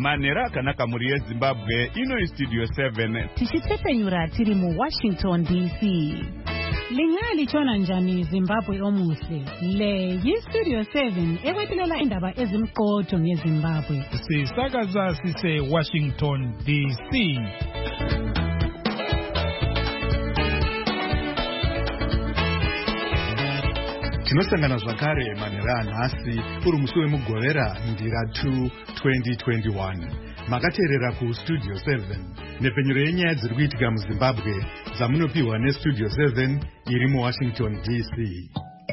Manera Kanaka Murie Zimbabwe, ino Studio 7. Tichitepenyura tiri mu Washington DC. Lingali chona njani Zimbabwe omuhle. Le yi Studio 7 ewetilela indaba ezimqotho ngeZimbabwe. Sisakaza sise Washington DC. Tinosangana zvakare Manera nhasi uri musi wemugovera ndira 2 2021. Makateerera ku Studio 7 nepenyero yenyaya dziri kuitika muZimbabwe dzamunopiwa neStudio 7 iri muWashington DC.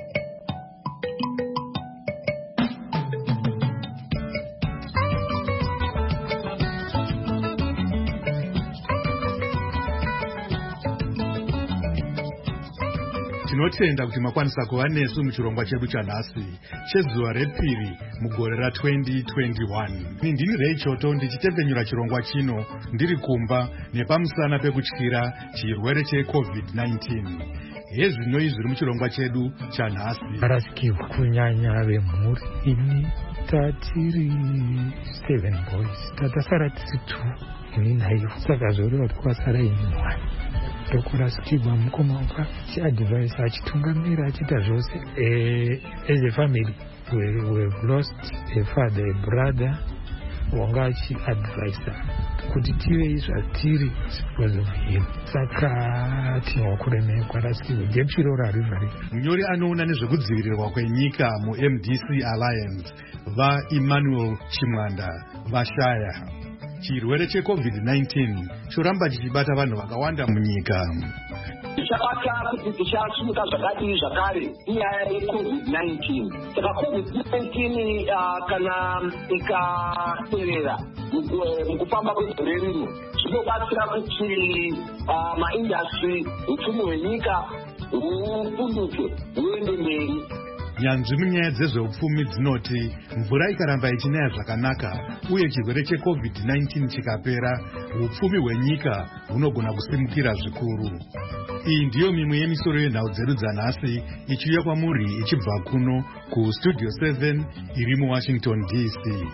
Tinotenda kuti makwanisa kuva nesu muchirongwa chedu chanhasi chezuva repiri mugore ra2021. Ndini Ray Choto ndichitepenyura chirongwa chino ndiri kumba nepamusana pekutyira chirwere cheCovid-19. Hezvino izviri muchirongwa chedu chanhasi. Arasikirwa kunyanya vemhuri. Ini tatiri 7 boys. Tatasara tiri 2. Ini naivo. Saka zvoreva kuti kwasara ini 1. Ndokurasirwa mukoma waka chiadvise achitungamira achiita zvose. As a family we've lost a father, a brother, wanga achiadvise kuti tive izvatiri because of him. Saka tinokuremekwa rasikirwa jepchiro rarivari. Munyori anoona nezvekudzivirirwa kwenyika muMDC Alliance vaEmmanuel Chimwanda vashaya. Chirwere cheCovid-19 choramba chichibata vanhu vakawanda munyika. Chakata kuti tichasumuka zvakadii zvakare inyaya yeCovid-19. Saka COVID-19 kana ikaperera mukufamba kwegore rino zvinobatsira kuti maindastry upfumi hwenyika hupunduke huende mberi. Nyanzvi munyaya dzezveupfumi dzinoti mvura ikaramba ichinaya zvakanaka uye chirwere cheCovid-19 chikapera, upfumi hwenyika hunogona kusimukira zvikuru. Iyi ndiyo mimwe yemisoro yenhau dzedu dzanhasi ichiuya kwamuri ichibva kuno kuStudio 7 iri muWashington DC.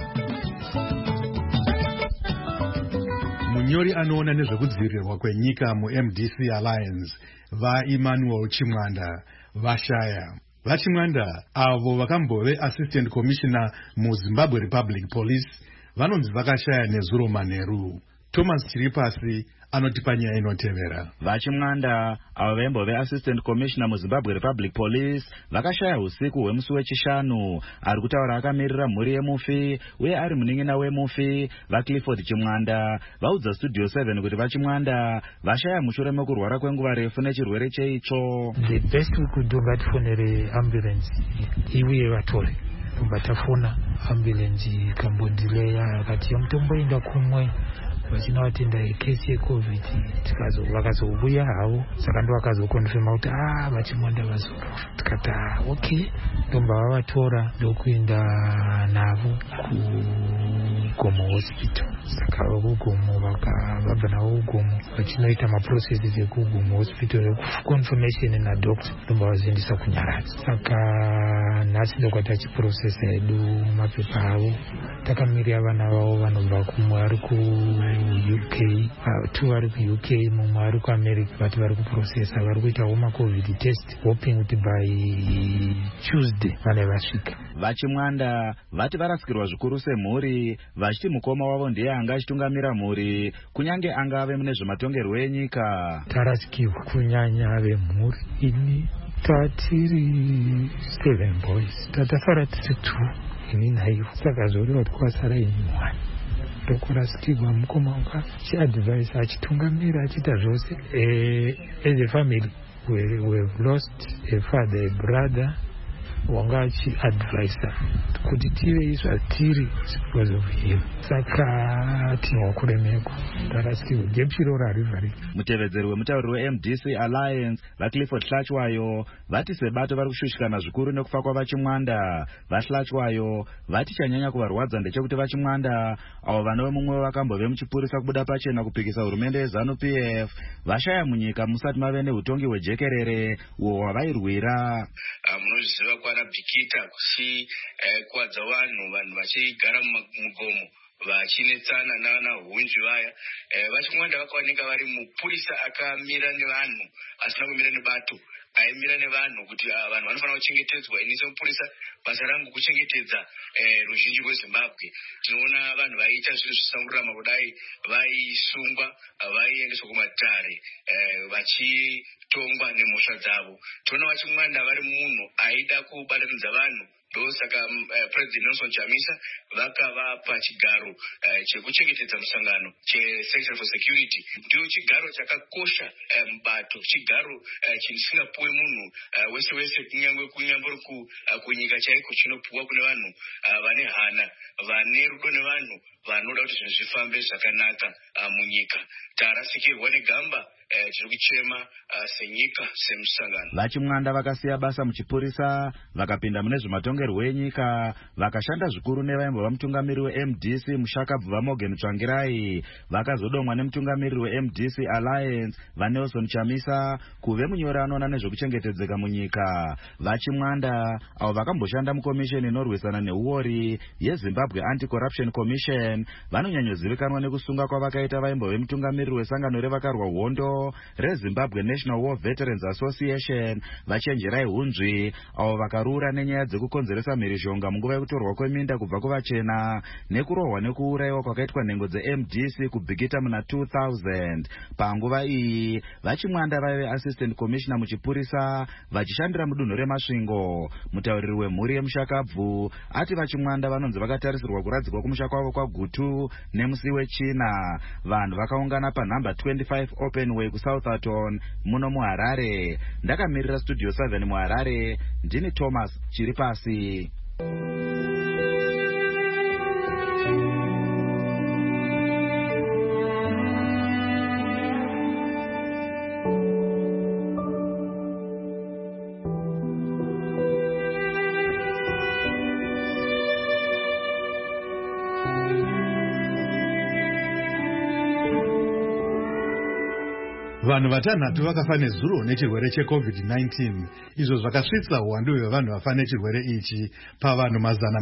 Munyori anoona nezvekudzivirirwa kwenyika muMDC Alliance vaEmmanuel Chimwanda vashaya. Vachimwanda avo vakambove Assistant Commissioner muZimbabwe Republic Police vanonzi vakashaya nezuro manheru. Thomas Chiripasi anotipa nyaya inotevera. Vachimwanda avo vembove Assistant Commissioner muZimbabwe Republic Police vakashaya usiku hwemusi wechishanu. Ari kutaura akamirira mhuri yemufi uye ari munin'ina wemufi vaClifford Chimwanda vaudza Studio 7 kuti Vachimwanda vashaya mushure mekurwara kwenguva refu nechirwere cheicho. The best we could do ngatifonere ambulance iuye vatore. Vatafona ambulance ikambodileya akati mutombo enda kumwe vachina vatenda kesi yeCovid vakazobuya havo. Saka ndo vakazokonfirma kuti Vachimwanda vazorora. Tikati okay, ndomba vavatora ndokuenda navo kuGomo Hospital. Saka vakuGomo vabva navo kuGomo vachinoita maprocesses ekuGomo Hospital confirmation nadoctor ndomba vazoendesa kuNyaradzi. Saka nhasi ndokwati chiprocessa edu mapepa avo. Takamirira vana vavo vanobva kumwe ari UK, 2 vari kuUK, mumwe ari kuAmerica, vati vari kuprocessa, vari kuita homa COVID test, hoping kuti by Tuesday vane vasvika. Vachimwanda vati varasikirwa zvikuru semhuri, vachiti mukoma wavo ndiye anga achitungamira mhuri, kunyange angave mune zvematongerwo enyika. Tarasikirwa kunyanya vemhuri. Ini tatiri 7 boys. Tatasara tiri 2. Ini naivo. Saka zvoreva kuti kwasara ini 1. Ndokurasirwa mukoma waka chiadvise achitungamira achiita zvose. As a family we've lost a father, a brother, wanga achiadvise kuti tive izvatiri because of him. Saka tinokuremekwa. Tarasikirwa jepchiro rarivari. Mutevedzeri wemutauriri weMDC Alliance vaClifford Hlachwayo vati sebato vari kushushikana zvikuru nekufa kwaVachimwanda. VaHlachwayo vati chanyanya kuvarwadza ndechekuti Vachimwanda avo vanove mumwe vakambove muchipurisa kubuda pachena kupikisa hurumende yeZANU-PF vashaya munyika musati mave neutongi hwejekerere uwo hwavairwira. Munozviziva kwarabhikita kusi kuwadza vanhu vachigara mugomo vachinetsana navanaunzvi vaya. VaChimwanda vakaoneka vari mupurisa akamira nevanhu asina kumira nebato, aimira nevanhu kuti vanhu vanofanira kuchengetedzwa. Ini semupurisa basa rangu kuchengetedza ruzhinji rweZimbabwe. Tinoona vanhu vaiita zvinhu zvisamurama kudai vaisungwa, vaiendeswa kumatare vachitongwa nemhosva dzavo. Tinoona VaChimwanda vari munhu aida kubatanidza vanhu. Ndosaka President Nelson Chamisa vakavapa chigaro chekuchengetedza musangano cheSecretary for Security. Ndiyo chigaro chakakosha mubato, chigaro chisingapuwe munhu wese wese, kunyangwe kunyika chaiko, chinopuwa kune vanhu vane hana, vane rudo nevanhu, vanoda kuti zvinhu zvifambe zvakanaka munyika. Tarasikirwa negamba tiri kuchema senyika semusangano. VaChimwanda vakasiya basa muchipurisa vakapinda mune zvematongerwo enyika, vakashanda zvikuru nevaimbova mutungamiriri weMDC Mushakabva Morgan Tsvangirai, vakazodomwa nemutungamiriri weMDC Alliance vaNelson Chamisa kuve munyori anoona nezvekuchengetedzeka munyika. VaChimwanda avo vakamboshanda mukomisheni inorwisana neuori yeZimbabwe Anti-Corruption Commission vanonyanyozivikanwa nekusunga kwavakaita vaimbove mutungamiriri wesangano revakarwa hondo reZimbabwe National War Veterans Association vachenjerai hunzvi avo vakarura nenyaya dzekukonzeresa mhirizhonga munguva yekutorwa kweminda kubva kuvachena nekurohwa nekuurayiwa kwakaitwa nhengo dzeMDC kubhigita muna 2000. Panguva iyi VaChimwanda vaive Assistant Commissioner muchipurisa vachishandira mudunhu reMasvingo. Mutauriri wemhuri yeMushakabvu ati VaChimwanda vanonzi vakatarisirwa kuradzikwa kumusha kwavo kwaGutu nemusi wechina. Vanhu vakaungana panhamba 25 Open Way kuSouthampton muno muHarare. Ndakamirira Studio 7 muHarare, ndini Thomas Chiripasi. Vanhu vatanhatu vakafa nezuro nechirwere cheCovid-19, izvo zvakasvitsa uwandu hwevanhu vafa nechirwere ichi pavanhu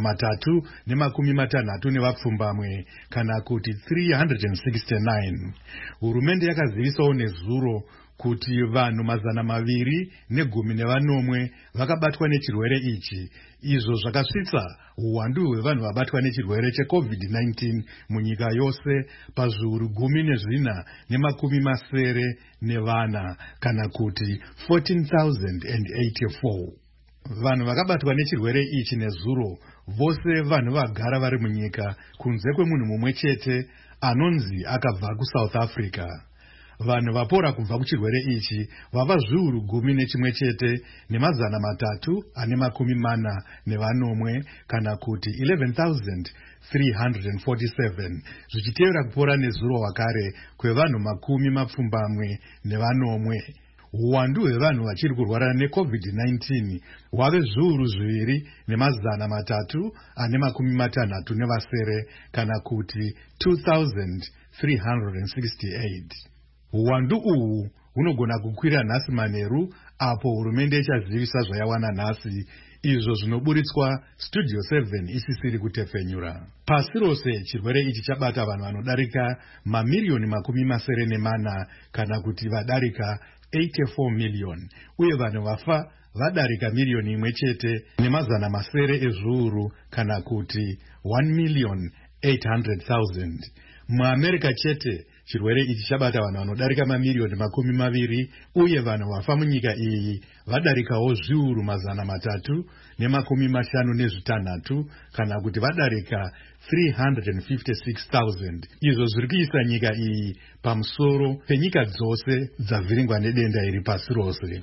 360 kana kuti 369. Hurumende yakazivisawo nezuro kuti vanhu 210 vakabatwa nechirwere ichi, izvo zvakasvitsa uwandu hwevanhu vabatwa nechirwere cheCovid-19 munyika yose pazviuru 14,074 kana kuti 14,084. Vanhu vakabatwa nechirwere ichi nezuro vose vanhu vagara vari munyika kunze kwemunhu mumwe chete anonzi akabva kuSouth Africa. Vanhu vapora kubva kuchirwere ichi vava zviuru 11,340 kana kuti 11,347, zvichitevera kupora nezuro wakare kwevanhu 70. Uwandu hwevanhu vachiri kurwara neCovid-19 hwave zviuru 2,368 kana kuti 2,368. Uwandu uhu hunogona kukwira nhasi manheru apo hurumende ichazivisa zvayawana nhasi, izvo zvinoburitswa Studio 7 isisiri kutefenyura. Pasi rose chirwere ichi chabata vanhu vanodarika mamirioni 40 kana kuti vadarika 84 miliyoni, uye vanhu vafa vadarika miliyoni imwe chete ne700 ezviuru kana kuti 1,800,000. MuAmerica chete chirwere ichi chabata vanhu vanodarika mamirioni 20, uye vanhu vafa munyika iyi vadarikawo zviuru 356 kana kuti vadarika 356,000. Izvo zviri kuisa nyika iyi pamusoro penyika dzose dzavhiringwa nedenda iri pasi rose.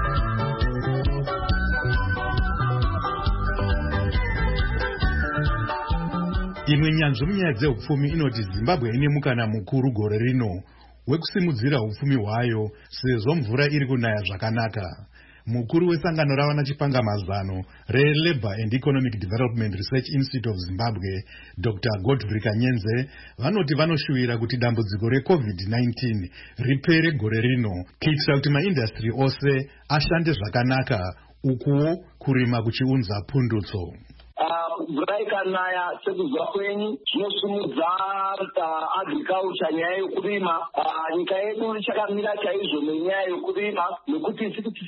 Imwe nyanzvi munyaya dzehupfumi inoti Zimbabwe ine mukana mukuru gore rino wekusimudzira hupfumi hwayo sezvo mvura iri kunaya zvakanaka. Mukuru wesangano ravana chipangamazano reLabour and Economic Development Research Institute of Zimbabwe, Dr. Godfrey Kanyenze, vanoti vanoshuvira kuti dambudziko reCovid-19 ripere gore rino kuitira kuti maindastri ose ashande zvakanaka, ukuwo kurima kuchiunza pundutso. mvura ikanaya sekuzwa kwenyu zvinosumudza agriculture, nyaya yokurima. Nyika yedu ichakamira chaizvo nenyaya yokurima, nekuti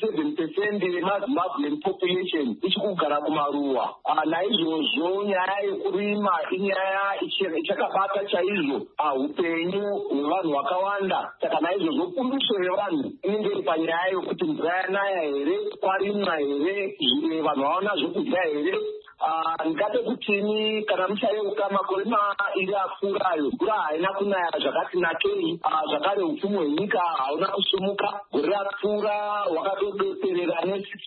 67% yemaZimbabwean population ichikugara kumaruwa. Naizvozvo nyaya yokurima inyaya ichakabata chaizvo upenyu hwevanhu vakawanda. Saka naizvozvo pundutso yevanhu inenge iri panyaya yokuti mvura yanaya here, kwarimwa here, vanhu vaona zvokudya here. Ngate kutini kana muchayeuka makore mairi apfuurayo mvura haina kunaya zvakati nakei, zvakare upfumi hwenyika hauna kusumuka. Gore rapfuura hwakatodoterera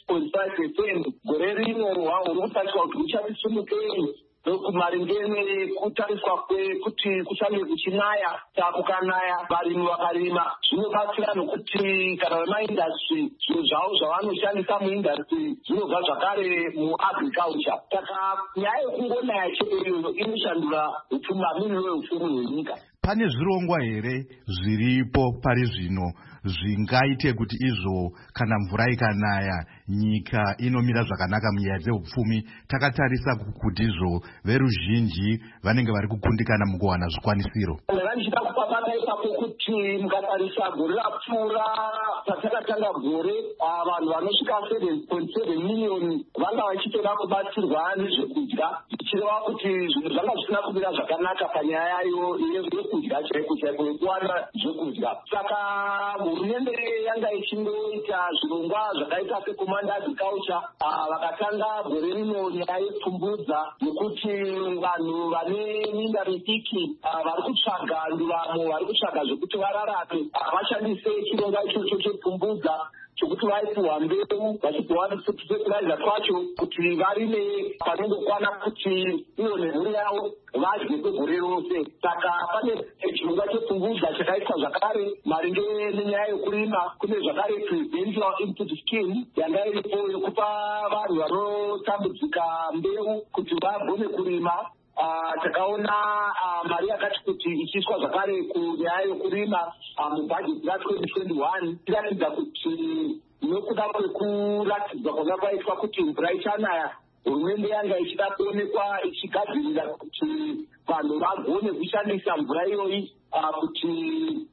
ne6.5%. Gore rino huri kutariswa kuti huchatisumukei maringe nekutariswa kwekuti kuchange kuchinaya. Kukanaya varimi vakarima zvinobatsira nokuti kana vemaindastry zvinhu zvavo zvavanoshandisa muindastry zvinobva zvakare muagriculture. Saka nyaya yekungonaya chaiyo inoshandura mamiriro eupfumi hwenyika. Pane zvirongwa here zviripo pari zvino zvingaite kuti izvo kana mvura ikanaya nyika inomira zvakanaka munyaya dzeupfumi? Takatarisa kuti izvo veruzhinji vanenge vari kukundikana mukuwana zvikwanisiro. Ndanga ndichida kupapata ipapo kuti mukatarisa gore rapfuura patakatanga gore, vanhu vanosvika 7.7 miliyoni vanga vachitoda kubatsirwa nezvekudya, zvichireva kuti zvinhu zvanga zvisina kumira zvakanaka panyaya yekudya chaiko chaiko, yekuwana zvekudya. Saka hurumende yanga ichingoita zvirongwa zvakaita secommand agriculture. Vakatanga gore rino nyaya yepfumbudza, nekuti vanhu vane minda midiki vari kutsvaga nduramo, vari kutsvaga zvekuti vararame, vashandise chirongwa ichocho chepfumbudza chokuti vaipuhwa mbeu vachipuhwa fertilizer twacho kuti varime panongokwana kuti ivo nemhuri yavo vadye kwegore rose. Saka pane chirongwa chepfumbudza chakaitwa zvakare maringe nenyaya yokurima. Kune zvakare presidential input scheme yanga iripo yokupa vanhu vanotambudzika mbeu kuti vagone kurima. Takaona mari yakati kuti ichiiswa zvakare kunyaya yokurima mubhajeti ra2021 tiratidza kuti nokuda kwekuratidzwa kwanga kwaitwa kuti mvura ichanaya, hurumende yanga ichida kuonekwa ichigadzirira kuti vanhu vagone kushandisa mvura iyoyi kuti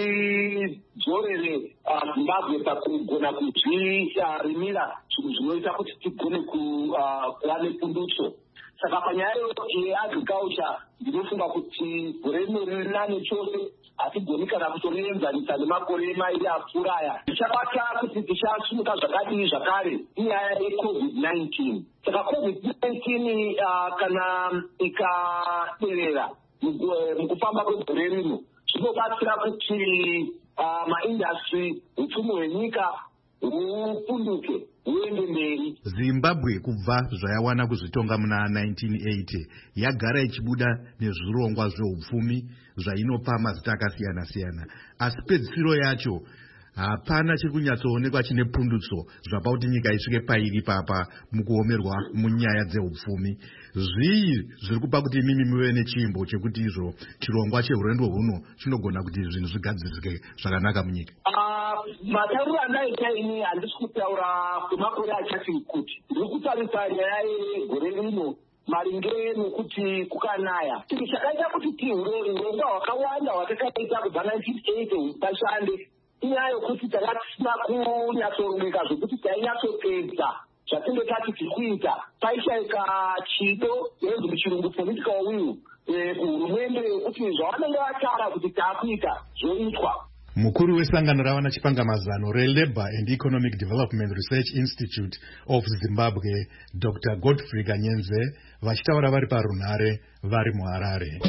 tidzorere Zimbabwe pakugona kuzvirimira zvinhu zvinoita kuti tigone kuva nepundutso. Saka panyaya yeagriculture ndinofunga kuti gore rino riri nane chose, hatigoni kana kutorienzanisa nemakore mairi apfuuraya. Zvichapata kuti tichasumuka zvakadii zvakare inyaya yeCovid-19. Saka COVID-19 kana ikaderera mukufamba kwegore rino zvinobatsira kuti maindastry, upfumi hwenyika hupunduke huende mberi. Zimbabwe kubva zvayawana kuzvitonga muna 1980 yagara ichibuda nezvirongwa zveupfumi zvainopa mazita akasiyana siyana, asi pedzisiro yacho hapana chiri kunyatsoonekwa chine pundutso zvapa kuti nyika isvike pairi papa mukuomerwa munyaya dzeupfumi. Zvii zviri kupa kuti imimi muve nechimbo chekuti izvo chirongwa chehurendo huno chinogona kuti zvinhu zvigadzirike zvakanaka munyika? Matauriro andaita ini handisi kutaura kwemakore achati kuti ndiri kutarisa nyaya yegore rino maringe nokuti kukanaya. Chinhu chakaita kuti tiurongwa hwakawanda hwatakaita kubva 1980 husashande inyaya yokuti tanga tisina kunyatsorongeka zvokuti tainyatsopedza zvatinge tati tiri kuita. Paishaika chido yenzi muchirungu political will kuhurumende yokuti zvavanenge vatara kuti taakuita zvoitwa. Mukuru wesangano ravana chipangamazano reLabour and Economic Development Research Institute of Zimbabwe, Dr. Godfrey Kanyenze, vachitaura vari parunhare vari muHarare.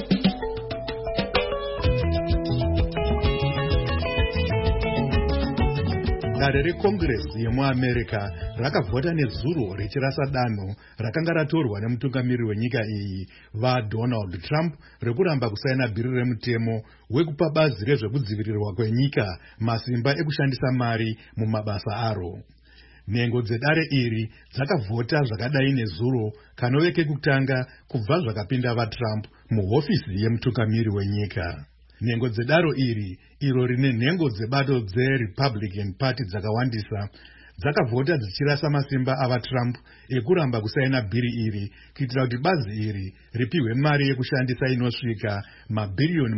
Dare rekongresi yemuAmerica rakavhota nezuro rechirasa danho rakanga ratorwa nemutungamiri wenyika iyi vaDonald Trump rekuramba kusaina bhiri remutemo wekupa bazi rezvekudzivirirwa kwenyika masimba ekushandisa mari mumabasa aro. Nhengo dzedare iri dzakavhota zvakadai nezuro kanove kekutanga kubva zvakapinda vaTrump muhofisi yemutungamiri wenyika. Nhengo dzedaro iri, iro rine nhengo dzebato dzeRepublican Party dzakawandisa, dzakavhota dzichirasa masimba avaTrump ekuramba kusaina bhiri iri kuitira kuti bazi iri ripihwe mari yekushandisa inosvika mabhiriyoni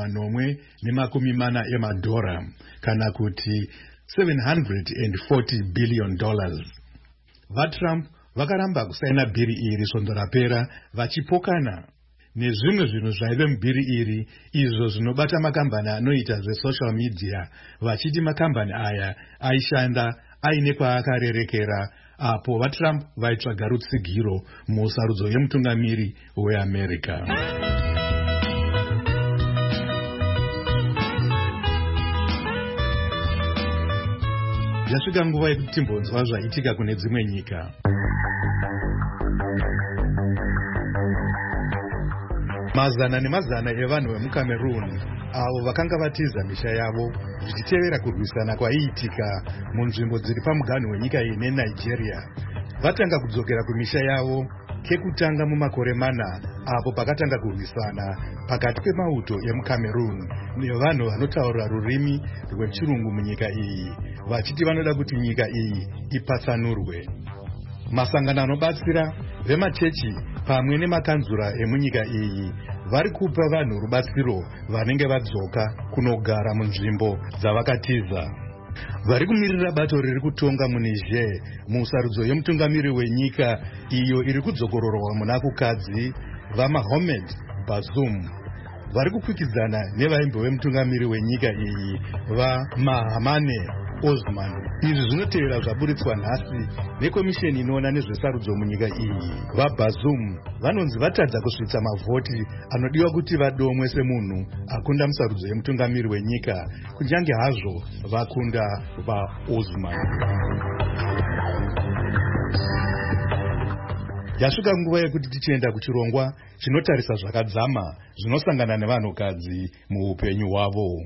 840 emadhora kana kuti $740 billion. VaTrump vakaramba kusaina bhiri iri svondo rapera vachipokana nezvimwe zvinhu zvaive mubhiri iri izvo zvinobata makambani anoita zve-social media vachiti makambani aya aishanda aine kwaakarerekera apo vaTrump vaitsvaga rutsigiro musarudzo yemutungamiri weAmerica. Yasvika nguva yekuti timbonzwa zvaitika kune dzimwe nyika. Mazana nemazana evanhu vemuCameroon avo vakanga vatiza misha yavo zvichitevera kurwisana kwaiitika munzvimbo dziri pamuganhu wenyika iyi neNigeria vatanga kudzokera kumisha yavo kekutanga mumakore mana apo pakatanga kurwisana pakati pemauto emuCameroon nevanhu vanotaura rurimi rwechirungu munyika iyi vachiti vanoda kuti nyika iyi ipatsanurwe. Masangano anobatsira vemachechi pamwe nemakanzura emunyika iyi vari kupa vanhu rubatsiro vanenge vadzoka kunogara munzvimbo dzavakatiza. Vari kumirira bato riri kutonga muNiger musarudzo yemutungamiri wenyika iyo iri kudzokororwa muna kukadzi vaMohamed Bazoum vari kukwikwidzana nevaimbi vemutungamiri wenyika iyi vaMahamane Osman. Izvi zvinotevera zvaburitswa nhasi nekomisheni inoona nezvesarudzo munyika iyi. VaBazoum vanonzi vatadza kusvitsa mavhoti anodiwa kuti vadomwe semunhu akunda musarudzo yemutungamiri wenyika kunyange hazvo vakunda vaOsman. Yasvika nguva yekuti tichienda kuchirongwa chinotarisa zvakadzama zvinosangana nevanhukadzi muupenyu hwavo.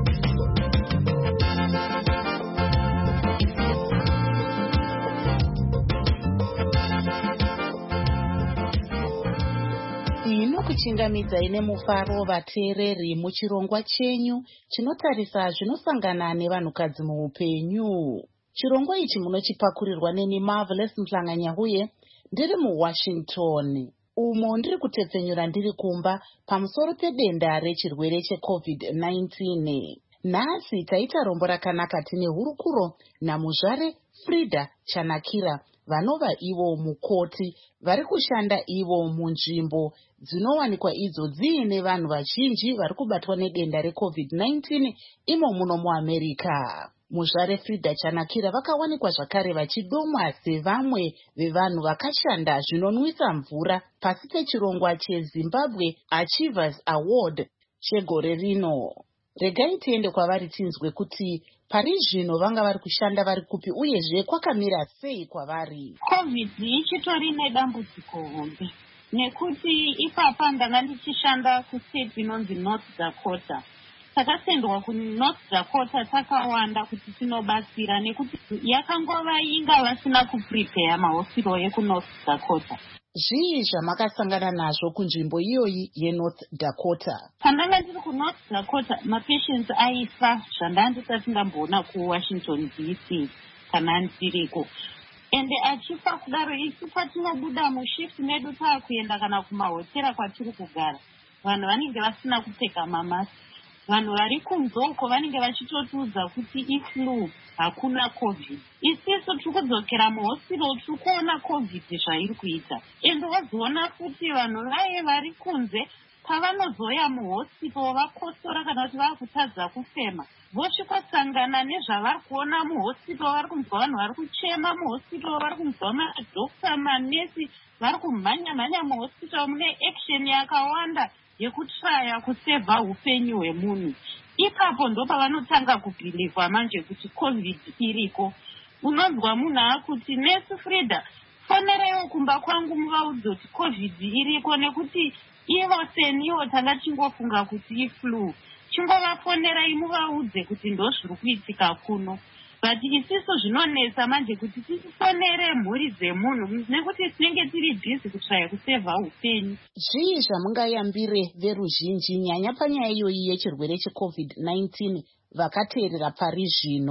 Kuchingamidzai nemufaro vateereri muchirongwa chenyu chinotarisa zvinosangana nevanhukadzi muupenyu. Chirongwa ichi munochipakurirwa neni Marvelous Mhlanganyauye ndiri muWashington, umo ndiri kutepfenyura ndiri kumba pamusoro pedenda rechirwere cheCovid-19. Nhasi taita rombo rakanaka tine hurukuro namuzvare Frida Chanakira vanova ivo mukoti vari kushanda ivo munzvimbo dzinowanikwa idzo dziine vanhu vazhinji vari kubatwa nedenda reCovid-19 imo muno muAmerica. Muzvare Frida Chanakira vakawanikwa zvakare vachidomwa sevamwe vevanhu vakashanda zvinonwisa mvura pasi pechirongwa cheZimbabwe Achievers Award chegore rino. Regai tiende kwavari tinzwe kuti pari zvino vanga vari kushanda vari kupi uyezve kwakamira sei kwavari. COVID ichitori nedambudziko hombe nekuti ipapa ndanga ndichishanda kustate inonzi North Dakota. Takasendwa kuNorth Dakota takawanda kuti tinobatsira nekuti yakangova inga vasina kuprepare mahospital ekuNorth Dakota. Zvii zvamakasangana nazvo kunzvimbo iyoyi yeNorth Dakota? Pandanga ndiri kuNorth Dakota mapatients aifa zvandanga ndisati ndamboona kuWashington DC kana ndiriko. Ende achifa kudaro isu patinobuda mushift medu taakuenda kana kumahotera kwatiri kugara, vanhu vanenge vasina kupfeka mamasi. Vanhu vari kunzoko vanenge vachitotiudza kuti iflu hakuna COVID. Isisu tiri kudzokera muhospital tiri kuona COVID zvairi kuita. Ende wazoona kuti vanhu vaye vari kunze pavanozoya muhospital vakosora kana kuti vakutadza kufema, vosvikosangana nezvavari kuona muhospital. Vari kunzwa vanhu vari kuchema muhospital, vari kunzwa madhokta, manesi vari kumhanya muhospital. Mune action yakawanda yekutraya kusevha upenyu hwemunhu. Ipapo ndo pavanotanga kubhilivha manje kuti COVID iriko. Unonzwa munhu akuti nesi Frida, fonerewo kumba kwangu muvaudze kuti COVID iriko, nekuti ivo seniwo tanga chingofunga kuti iflu. Chingovafonerai muvaudze kuti ndo zviri kuitika kuno. But isiso zvinonesa manje kuti tifonere mhuri dzemunhu nekuti tinenge tiri bhizi kutsvaya kusevha upenyu. Zvii zvamungayambire veruzhinji nyanya panyaya iyoyi yechirwere cheCovid-19 vakateerera pari zvino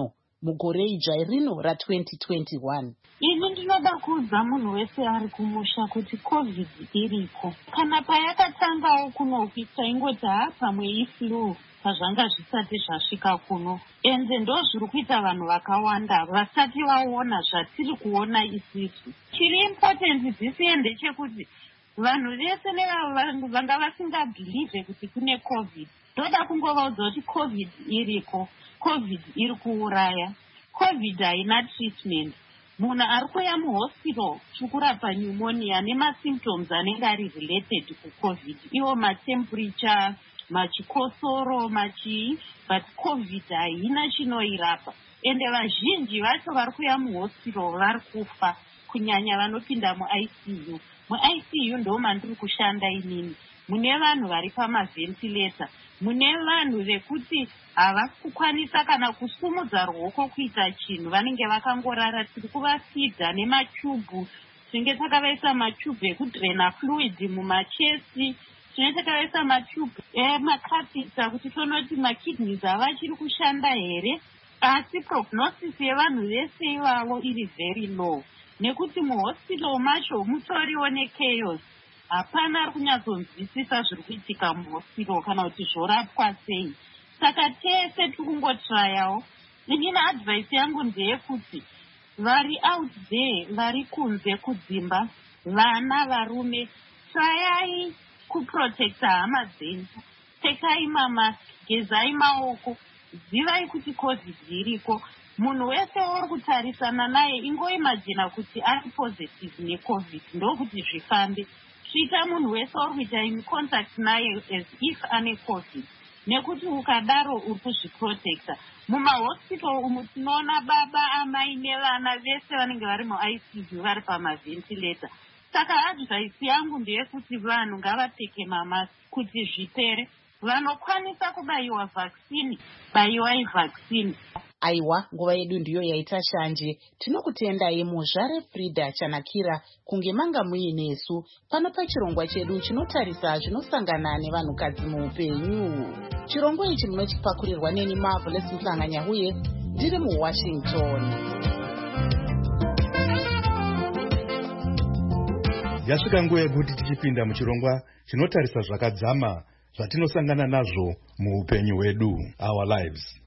mugore idzva rino ra2021. Ini ndinoda kuudza munhu wese ari kumusha kuti COVID iriko. Kana payakatangawo kunoku taingoti pamwe iflu pazvanga zvisati zvasvika kuno. Ende ndo zviri kuita vanhu vakawanda vasati vaona zvatiri kuona isisu. Chiri important dzisiye ndechekuti vanhu vese nevanhu vanga vasingabhilive kuti kune COVID. Ndoda kungovaudza kuti COVID iriko. COVID iri kuuraya. COVID haina treatment. Munhu ari kuya muhospital chikurapa pneumonia nemasymptoms anenge ari related kuCovid. Iwo matemperature, machikosoro, but COVID haina chinoirapa. Ende vazhinji vacho vari kuya muhospital vari kufa, kunyanya vanopinda muICU. MuICU ndo mandiri kushanda inini. Mune vanhu vari pamavhentilator. Mune vanhu vekuti havasi kukwanisa kana kusumudza ruoko kuita chinhu, vanenge vakangorara. Tiri kuvafidha nemachubhu, tinenge takavaisa machubhu ekudrena fluid mumachesi, tinenge takavaisa machubhu emakapita kuti tonoti makidneys avachiri kushanda here. Asi prognosis yevanhu vese ivavo iri very low, nekuti muhospital macho mutoriwo nechaos. Hapana ari kunyatsonzwisisa zviri kuitika muhospital kana kuti zvorapwa sei. Saka tese tikungotrayawo. Inini advice yangu ndeyekuti vari out there, vari kunze kudzimba, vana varume, trayai kuprotecta hama dzenyu. Pfekai mamask, gezai maoko, zivai kuti COVID iriko. Munhu wese uri kutarisana naye ingoimagina kuti ari positive neCovid, ndokuti zvifambe. Trita munhu wese uri kuita in contact naye as if ane COVID, nekuti ukadaro uri kuzviprotecta. Mumahospital umu tinoona baba, amai nevana vese vanenge vari muICU vari pamavhentilator. Saka advice yangu ndeyekuti vanhu ngavapfeke mamask kuti zvipere. Vanokwanisa kubayiwa vaccine, bayiwai vaccine. Aiwa, nguva yedu ndiyo yaita shanje. Tinokutendai muzvare Frida Chanakira kunge manga muinesu pano pachirongwa chedu chinotarisa zvinosangana nevanhukadzi muupenyu. Chirongwa ichi munochipakurirwa neni Marvelous Mhlanganya uye ndiri muWashington. Yasvika nguva yekuti tichipinda muchirongwa chinotarisa zvakadzama zvatinosangana nazvo muupenyu hwedu, our lives.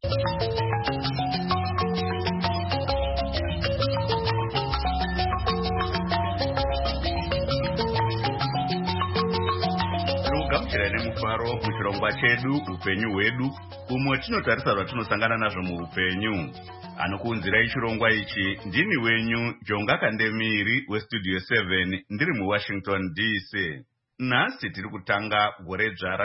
Nemufaro muchirongwa chedu upenyu hwedu, umwe tinotarisa zvatinosangana nazvo muupenyu. Anokuunzirai chirongwa ichi ndini wenyu Jonga Kandemiri westudio 7 ndiri muWashington DC. Nhasi tiri kutanga gore dzvara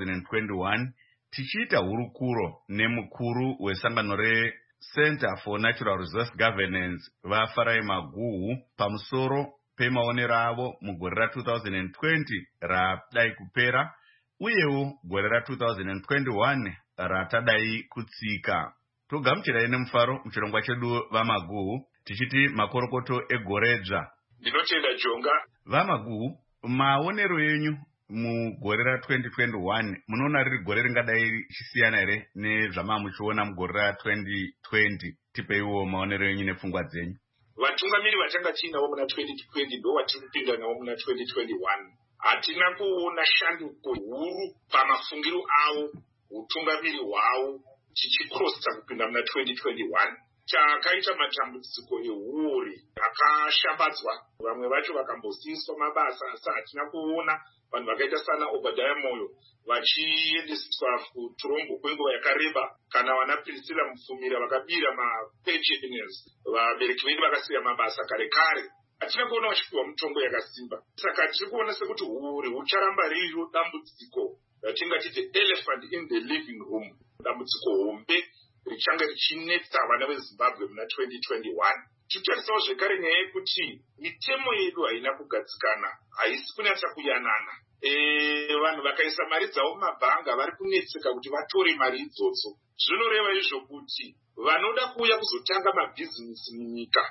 2021 tichiita hurukuro nemukuru wesangano reCenter for Natural Resource Governance vaFarai Maguhu pamusoro pemaonero avo mugore ra2020 radai kupera uyewo gore ra2021 ratadai kutsika. Togamuchirai nemufaro muchirongwa chedu vaMaguhu tichiti makorokoto egoredzva. Ndinotenda Jonga. VaMaguhu, maonero yenyu mugore ra2021 munoona riri gore ringadai richisiyana here nezvamamuchiona mugore ra2020? Tipeiwo maonero yenyu nepfungwa dzenyu. Vatungamiri vatanga tiinawo muna 2020 ndo watiri kupinda nawo muna 2021. Hatina kuona shanduko huru pamafungiro avo, utungamiri hwavo tichikrosa kupinda muna 2021. Takaita matambudziko ehuri akashambadzwa, vamwe vacho vakambosiiswa mabasa, asi hatina kuona vanhu vakaita sana Obadiah Moyo vachiendeswa kutorongo kwenguva yakareba, kana vana Priscilla Mufumira vakabira mapensioners, vabereki vedu vakasiya mabasa kare kare. Hatina kuona vachipiwa mitombo yakasimba. Saka tiri kuona sekuti huri hucharamba riro dambudziko ratingati the elephant in the living room, dambudziko hombe richanga richinetsa vana veZimbabwe muna 2021. Titarisawo zvekare nyaya yekuti mitemo yedu haina kugadzikana, haisi kunyatsa kuyanana. Vanhu vakaisa mari dzavo mumabhanga vari kunetseka kuti vatore mari idzodzo. Zvinoreva izvo kuti vanoda kuuya kuzotanga mabhizinesi munyika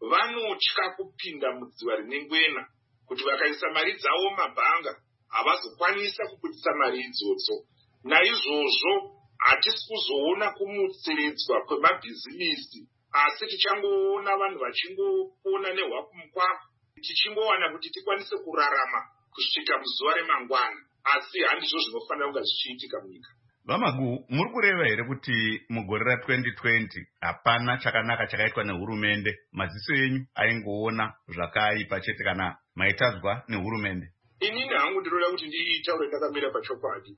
vanotya kupinda mudziva rine ngwena, kuti vakaisa mari dzavo mumabhanga havazokwanisa kubudisa mari idzodzo. Naizvozvo hatisi kuzoona kumutsiridzwa kwemabhizimisi, asi tichangoona vanhu vachingopona nehwakumukwaku, tichingowana kuti tikwanise kurarama kusvika muzuva remangwana, asi handizvo zvinofanira kunge zvichiitika munyika. Vamagu, muri kureva here kuti mugore ra2020 hapana chakanaka chakaitwa nehurumende? Maziso enyu aingoona zvakaipa chete kana maitadzwa nehurumende? Inini hangu ndinoda kuti nditaure ndakamira pachokwadi.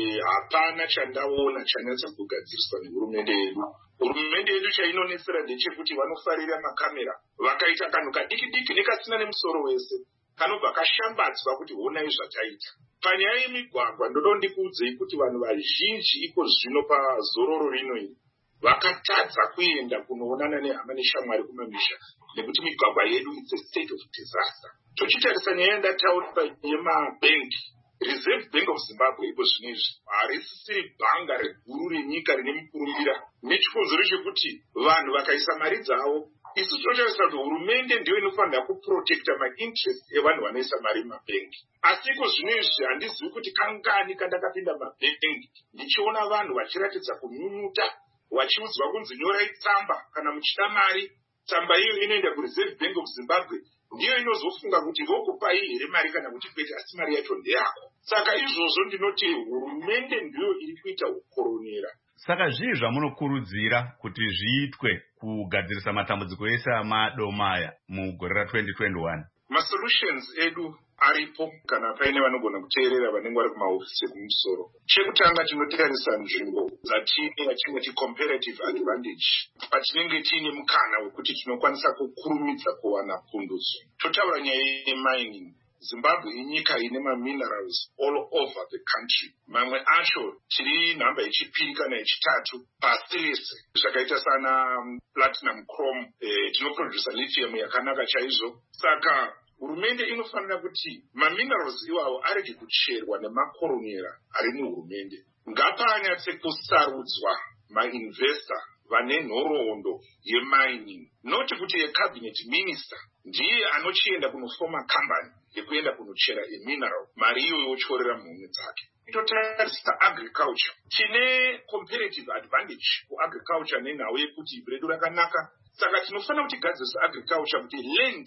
Hapana chandaona chanyatsa kugadziriswa nehurumende yedu. Hurumende yedu chainonetsera ndechekuti vanofarira makamera, vakaita kanhu kadiki-diki nekasina nemusoro wese, kanobva kashambadzwa kuti honai zvataita. Panyaya yemigwagwa ndodo ndikuudzei kuti vanhu vazhinji iko zvino pazororo rino iri vakatadza kuenda kunoonana nehama neshamwari kumamisha nekuti migwagwa yedu it's a state of disaster. Tochitarisa nyaya yandataura yemabhengi, Reserve Bank of Zimbabwe iko zvinezvi harisisiri bhanga reguru renyika rine mukurumbira, nechikonzero chekuti vanhu vakaisa mari dzavo. Isu tinotarisa kuti hurumende ndiyo inofanira kuprotecta mainterest evanhu vanoisa mari mumabhengi. Asi iko zvinezvi handizivi kuti kangani kandakapinda mumabhengi ndichiona vanhu vachiratidza kunyunyuta, vachiudzwa kunzi nyorai tsamba kana muchida mari. Tsamba iyo inoenda kuReserve Bank of Zimbabwe, ndiyo inozofunga kuti vokupai here mari kana kuti kwete, asi mari yacho ndeyako. Saka izvozvo ndinoti hurumende ndiyo iri kuita ukoronera. Saka zvii zvamunokurudzira kuti zviitwe kugadzirisa matambudziko ese amadomaya mugore ra2021? Masolutions edu aripo kana paine vanogona kuteerera vanenge vari kumahofisi ekumusoro. Chekutanga tinotarisa nzvimbo dzatine vatingati comparative advantage, patinenge tiine mukana wekuti tinokwanisa kukurumidza kuwana pundutso. Totaura nyaya yemining. Zimbabwe inyika ine minerals all over the country. Mamwe acho tiri nhamba yechipiri kana yechitatu pasi rese, zvakaita sana platinum chrome, tinoproduce lithium yakanaka chaizvo. Saka hurumende inofanira kuti minerals iwawo arege kucherwa nemakoronera ari muhurumende. Ngapanyatse kusarudzwa mainvestor vane nhoroondo yemining, noti kuti yecabinet minister ndiye anochienda kunofoma company yekuenda kunochera mineral, mari iyo yochorera mhumwe dzake. Totarisa agriculture, tine comparative advantage kuagriculture nenhau yekuti redu rakanaka. Saka tinofanira kuti gadzirisa agriculture kuti land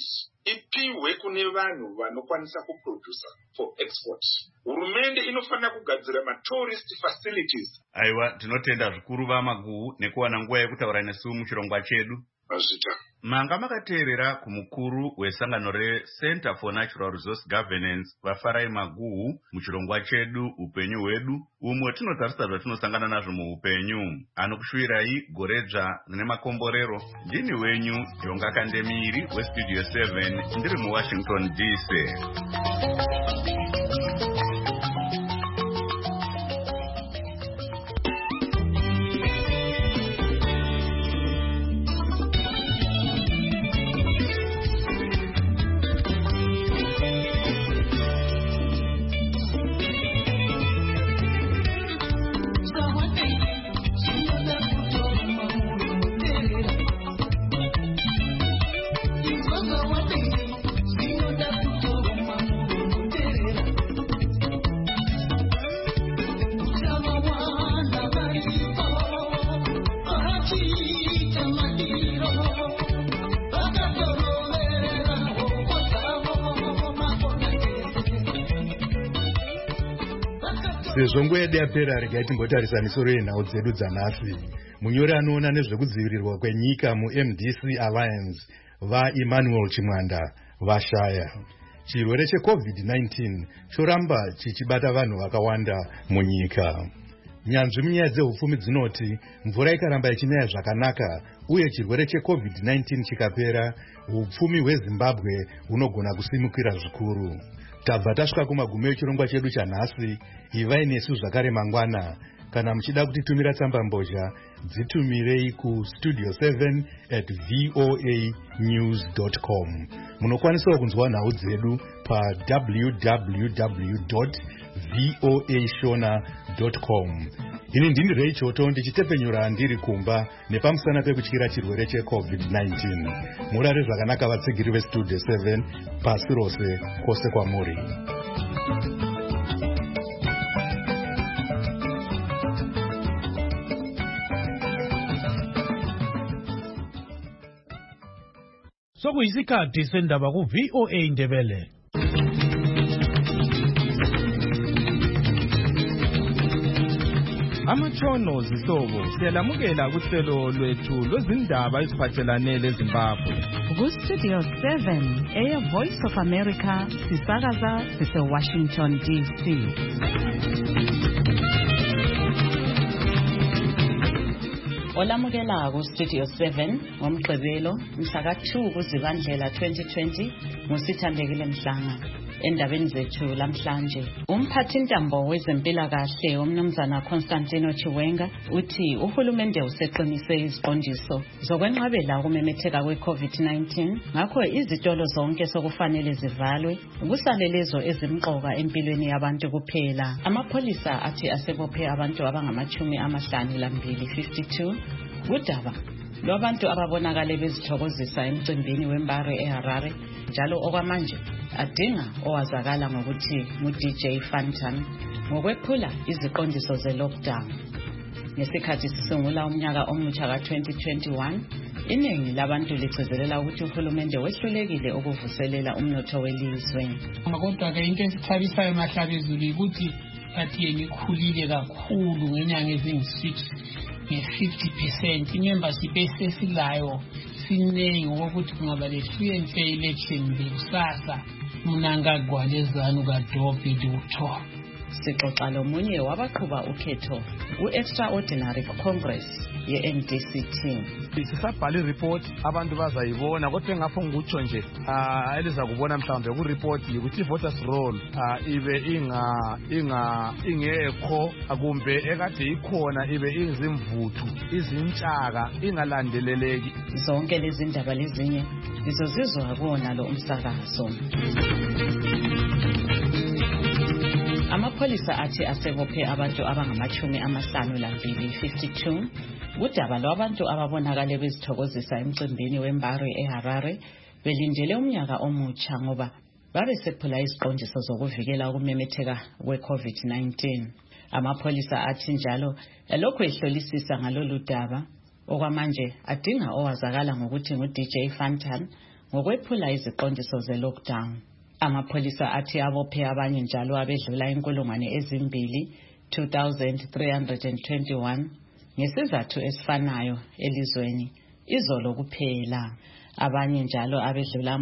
ipiwe kune vanhu vanokwanisa kuproducer for export. Hurumende inofanira kugadzira tourist facilities. Aiwa, tinotenda zvikuru Vamagu nekuwana nguva yekutaura nesu muchirongwa chedu. Mazvita. Manga makateerera kumukuru wesangano reCenter for Natural Resource Governance Vafarai Maguhu muchirongwa chedu upenyu hwedu, umwe tinotarisa zvatinosangana nazvo muupenyu. Anokushuvirai goredzva nemakomborero. Ndini wenyu Jonga Kandemiri weStudio 7 ndiri muWashington DC. Sezvo nguva yedu yapera, regai timbotarisa misoro yenhau dzedu dzanhasi. Munyori anoona nezvekudzivirirwa kwenyika muMDC Alliance vaEmmanuel Chimwanda vashaya. Chirwere cheCovid-19 choramba chichibata vanhu vakawanda munyika. Nyanzvi munyaya dzehupfumi dzinoti mvura ikaramba ichinaya zvakanaka uye chirwere cheCovid-19 chikapera, hupfumi hweZimbabwe hunogona kusimukira zvikuru. Tabva tasvika kumagumo echirongwa chedu chanhasi. Ivai nesu zvakare mangwana. Kana muchida kutitumira tsamba mbozha, dzitumirei kustudio7@voanews.com. Munokwanisawo kunzwa nhau dzedu pa www.voashona.com. Ini ndini Reichoto ndichitepenyura ndiri kumba nepamusana pekutyira chirwere cheCovid-19. Murare zvakanaka vatsigiri veStudio 7 pasi rose kwose kwamuri. Sekuyisikhathi sendaba ku VOA Indebele. Amatshono zihlobo siyalamukela kuhlelo lwethu lwezindaba eziphathelane leZimbabwe. Ku-Studio 7 Voice of America sisakaza sise-Washington DC. Olamukela ku-Studio 7 ngomgqibelo mhla ka-2 kuZibandlela 2020 nguSithandekile Mhlanga. Endabeni zethu lamhlanje, umphathintambo wezempilakahle umnumzana Constantino Chiwenga uthi uhulumende useqinise iziqondiso zokwenqabela ukumemetheka kwe-COVID-19, ngakho izitolo zonke sokufanele zivalwe, kusale lezo ezimqoka empilweni yabantu kuphela. Amapholisa athi asebophe abantu abangama-52 52 kudaba lwabantu ababonakale bezithokozisa emcimbini wembare eHarare, njalo okwamanje adinga owazakala ngokuthi mu-DJ Fantan ngokwephula iziqondiso ze-lockdown. Ngesikhathi sisungula umnyaka omutsha ka-2021, iningi labantu ligcizelela ukuthi uhulumende wehlulekile ukuvuselela umnotho welizwe. Kodwa-ke into esithabisayo emahlabezulu ukuthi bathi ngikhulile kakhulu ngenyanga ezingu-6 nge-50%. I-membership esesilayo siningi ngokuthi kungaba le-fluence election bekusasa munangagwalezana ukaDobe Dutho. Sixoxa lomunye wabaqhuba ukhetho ku-Extraordinary Congress ye-NDCT. Sisabhala i-report abantu bazayibona, kodwa engapho ngikutsho nje eliza kubona mhlawumbe ku-report ukuthi i-voters roll ibe ingekho kumbe ekade ikhona ibe izimvuthu izintshaka ingalandeleleki. Zonke lezi ndaba lezinye izozizwa kuwona lo umsakazo. Amapholisa athi asebophe abantu abangama-52 52 kudaba lwabantu ababonakale bezithokozisa emcimbini wembare eHarare belindele umnyaka omutsha ngoba babesephula iziqondiso zokuvikela ukumemetheka kwe-COVID-19. Amapholisa athi njalo elokhu ehlolisisa ngalolu daba, okwamanje adinga owazakala ngokuthi ngu-DJ Fantan ngokwephula iziqondiso ze-lockdown. Amapholisa athi abophe abanye njalo abedlula 2,321 ngesizathu esifanayo elizweni izolo kuphela. Abanye njalo abedlula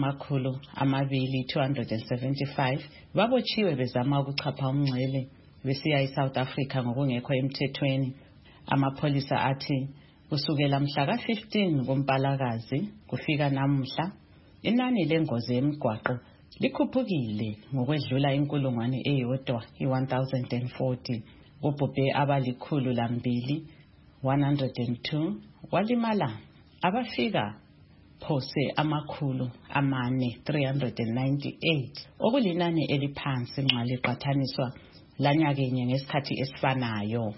275 babotshiwe bezama ukuchapha umngcele besiya eSouth Africa ngokungekho emthethweni. Amapholisa athi kusukela mhla ka-15 kuMpalakazi kufika namuhla inani lengozi emigwaqo likhuphukile ngokwedlula 1,040. Kubhubhe abalikhulu 102, walimala abafika phose 498, okulinani eliphansi nxa liqhathaniswa lanyakenye ngesikhathi esifanayo.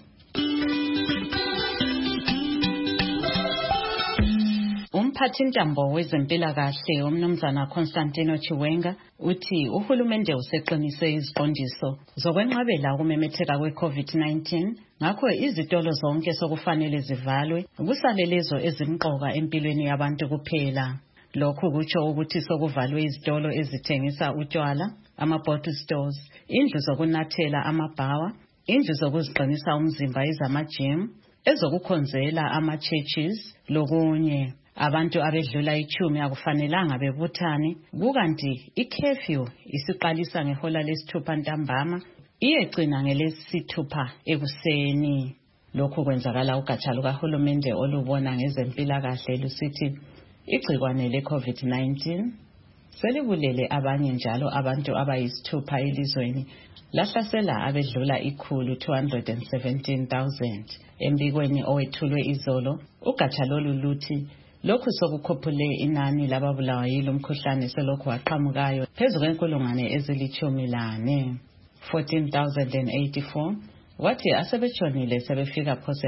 Umphathintambo wezempilakahle umnumzana Constantino Chiwenga uthi uhulumende useqinise iziqondiso zokwenqabela ukumemetheka kwe-COVID-19, ngakho izitolo zonke sokufanele zivalwe, kusale lezo ezimqoka empilweni yabantu kuphela. Lokhu kutsho ukuthi sokuvalwe izitolo ezithengisa utshwala, ama-bottle stores, indlu zokunathela amabhawa, indlu zokuziqinisa umzimba ezama-gym, ezokukhonzela ama-churches lokunye. Abantu abedlula 10 akufanelanga bebuthane, kukanti i-curfew isiqalisa ngehola lesi-6 ntambama iyegcina ngelesi-6 ekuseni. Lokhu kwenzakala ugatsha lukahulumende olubona ngezempilakahle lusithi igcikwane le-COVID-19 selibulele abanye njalo abantu abayisithupha elizweni, lahlasela abedlula 217,000. Embikweni owethulwe izolo, ugatsha lolu luthi lokhu sokukhuphule inani lababulawa yilo mkhuhlane selokhu waqhamukayo phezu kwenkulungwane ezili-14. 14,084 wathi asebetshonile sebefika phose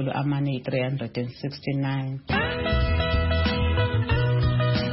4,369.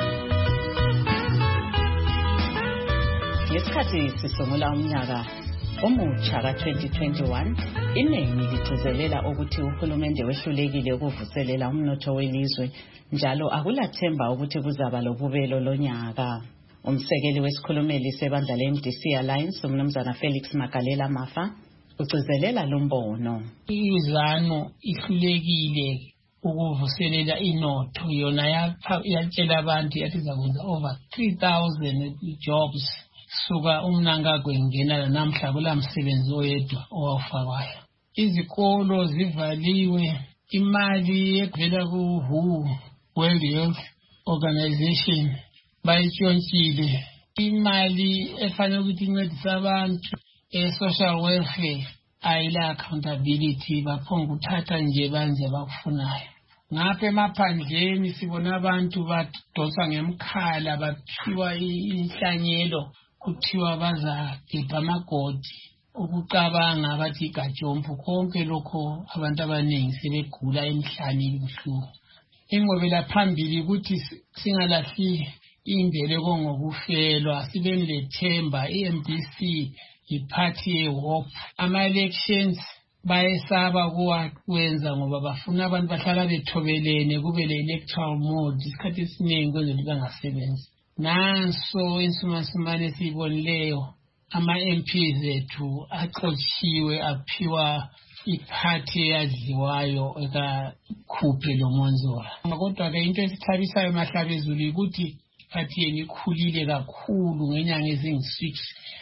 Ngesikhathi sisungula umnyaka omutsha ka-2021, iningi ligcizelela ukuthi uhulumende wehlulekile ukuvuselela umnotho welizwe, njalo akulathemba ukuthi kuzaba lobubelo lonyaka. Umsekeli wesikhulumeli sebandla le-MDC Alliance, umnumzana Felix Magalela Mafa, ugcizelela lo mbono. IZANU ihlulekile ukuvuselela inotho, yona yatshela abantu yathi izakwenza over 3,000 jobs suka umnankagwe ngena namhla kulamsebenzi oyedwa owafakwayo. Izikolo zivaliwe, imali evela ku-WHO, World Health Organization, bayitshontshile. Imali efanele ukuthi incedise abantu social welfare ayila accountability, baphonga uthatha nje banze bakufunayo. Ngapha emaphandleni sibona abantu badosa ngemkhala, baphiwa inhlanyelo, kuthiwa bazagebha amagodi, ukucabanga bathi igajompu. Konke lokho abantu abaningi sebegula emhlane ebuhlungu. Ingqobela phambili ukuthi singalahli imbeleko ngokufelwa, sibe nethemba. iMDC iphathi yehope. Ama-elections bayesaba kuwenza ngoba bafuna abantu bahlala bethobelene, kube le-electoral mode isikhathi esiningi kwenzela bangasebenzi. Nanso insumansumane esiyibonileyo, ama-MPs ethu axotshiwe aphiwa iphathi eyadliwayo ekakhuphe lo monzora. Kodwa-ke into esithabisayo emahlabezulu ukuthi iphathi yenu ikhulile kakhulu ngenyanga ezingu-6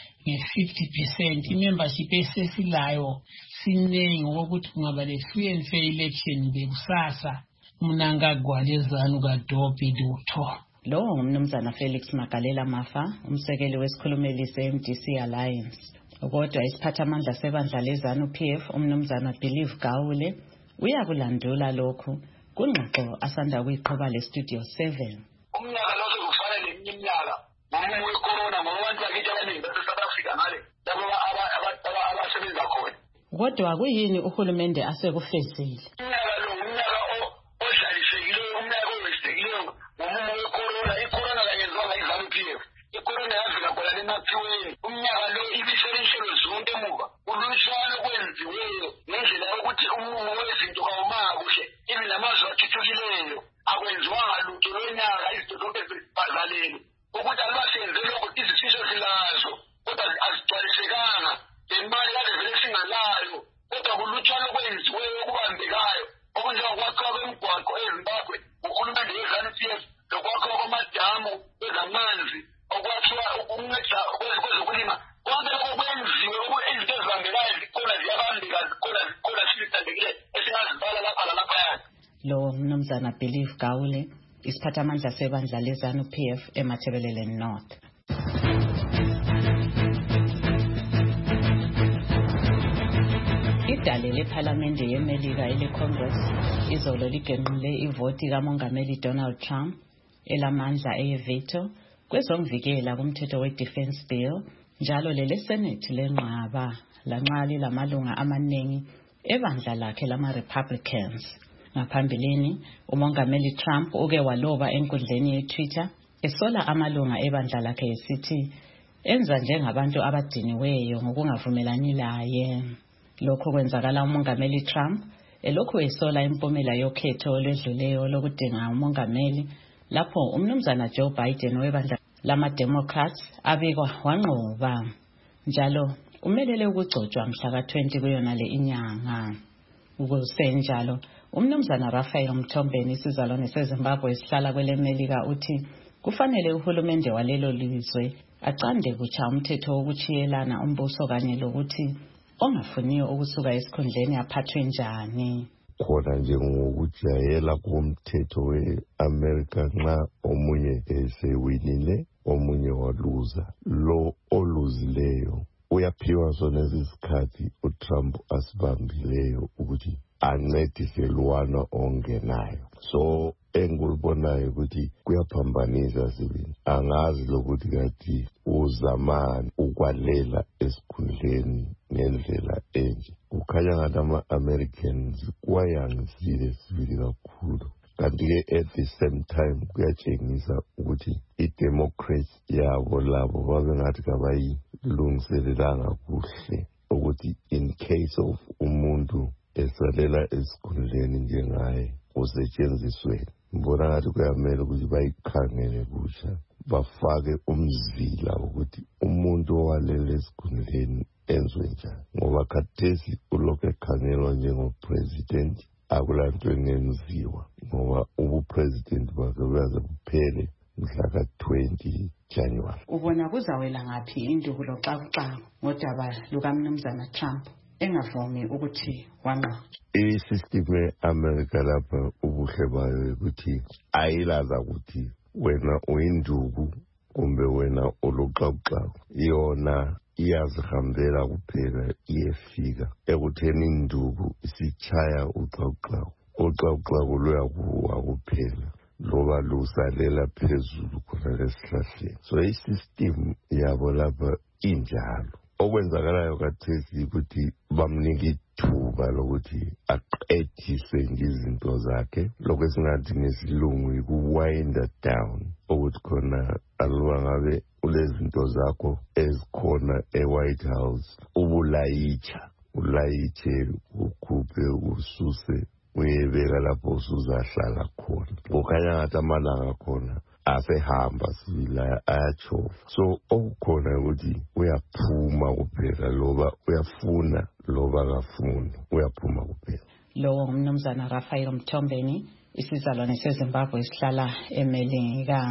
nge-50%. I-membership esesilayo siningi ngokuthi kungaba le-free and fair election bekusasa umnankagwa lezanu kaDobi lutho. Lo ngumnumzana Felix Magalela Mafa, umsekeli wesikhulumeli se-MDC Alliance. Kodwa isiphathamandla sebandla lezanu PF, umnumzana Believe Gawule, uyakulandula lokhu kungxoxo asanda kuyiqhuba le-Studio 7. Umnyaka lo sekufanele leminye iminyaka ngomumo we-corona ngoba abantu bakithi abaningi base-South Africa ngale labo abasebenza khona. Kodwa kuyini uhulumende asekufezile? Umnyaka lo umnyaka odlalisekileyo, umnyaka owestekileyo ngomumo we-corona. I-corona kayenzwanga izanu PF. I-corona yavela khona lemakhiweni. Umnyaka lo ibiselishelo zonke emuva. Ulutshwane kwenziweyo ngendlela yokuthi umumo wezinto kawumanga kuhle. Ibi namazwe athuthukileyo akwenziwanga lutho lonyaka, izinto zonke zibazalele. Ukuthi alubasenze lokho izifiso silazo kodwa azigcwalisekanga. Le mali kade vele singalayo kodwa kulutshwane kwenziweyo okubambekayo okunjengokwakhiwa kwemigwaqo eZimbabwe uhulumende wezanu PF, lokwakhiwa kwamadamu ezamanzi, okwakhiwa ukunceda kwezokulima. Konke lokho kwenziwe izinto ezibambekayo zikhona, ziyabambeka, zikhona sizithandekile esingazibhala lapha lalaphaya. Lo mnumzana Believe Gawule, isiphathamandla sebandla lezanu PF eMathebelele North. Idale lephalamende yeMelika ele-Congress izolo ligenqule ivoti kamongameli Donald Trump elamandla eyeveto kwezomvikela kumthetho we-Defense Bill, njalo lele-Senate lenqaba lanxa lilamalunga amaningi ebandla lakhe lama-Republicans. Ngaphambilini, umongameli Trump uke waloba enkundleni ye-Twitter esola amalunga ebandla lakhe esithi enza njengabantu abadiniweyo ngokungavumelani laye. Lokho kwenzakala umongameli Trump elokhu esola impumela yokhetho olwedluleyo lokudinga umongameli lapho umnumzana Joe Biden webandla lama-Democrats abikwa wanqoba. Njalo umelele ukugcotshwa mhla ka-20 kuyona le inyanga. Ukusenjalo, umnumzana Raphael Mthombeni, isizalwane seZimbabwe esihlala kweleMelika, uthi kufanele uhulumende walelo lizwe aqande kutsha umthetho wokuchiyelana umbuso kanye lokuthi ongafuniyo ukusuka esikhundleni aphathwe njani. Khona njengokujayela komthetho we-America nxa omunye esewinile omunye waluza, lo oluzileyo uyaphiwa sona isikhathi uTrump asibambileyo ukuthi ancedise lwana ongenayo. So engikubonayo ukuthi kuyaphambanisa sibili. Angazi lokuthi kathi uzamani ukwalela esikhundleni ngendlela enje. Kukhanya ngathi ama-Americans kwayangisile sibili kakhulu. Kanti-ke at the same time kuyatshengisa ukuthi i-Democrats yabo labo babengathi kabayi lungiselelanga kuhle ukuthi in case of umuntu esalela esikhundleni njengaye usetshenzisweni. Ngibona ngathi kuyamele ukuthi bayikhangele kutsha, bafake umzila ukuthi umuntu owalele esikhundleni enzwe njani, ngoba khathesi ulokhu ekhangelwa njengopresident akulanto engenziwa ngoba ubupresident bakhe buyaze buphele mhla ka-20 January. Ubona kuzawela ngaphi induku loxakuxaku ngodaba lukaMnumzana Trump engavumi ukuthi wanqotshwa? I-system e-America lapha ubuhle bayo ukuthi ayilaza ukuthi wena uyinduku kumbe wena uluxakuxaku, yona iyazihambela kuphela iyefika ekutheni induku isichaya uxakuxaku. Uxakuxaku luyakuwa kuphela loba lusalela phezulu khona lesihlahleni. So i-system yabo lapha injalo. Okwenzakalayo kathesi ukuthi bamnika ithuba lokuthi aqedise ngezinto zakhe, lokho esingathi ngesilungu yiku-wind down, ukuthi khona aluba ngabe ulezinto zakho ezikhona e-White House ulayitshe ukhuphe ususe uyebeka lapho usuzahlala khona. Kukhanya ngathi amalanga khona asehamba sibila ayachofa. So okukhona ukuthi uyaphuma kuphela, loba uyafuna loba kafuni uyaphuma kuphela. Lowo ngumnumzana Raphael Mthombeni, isizalwane seZimbabwe esihlala eMelika.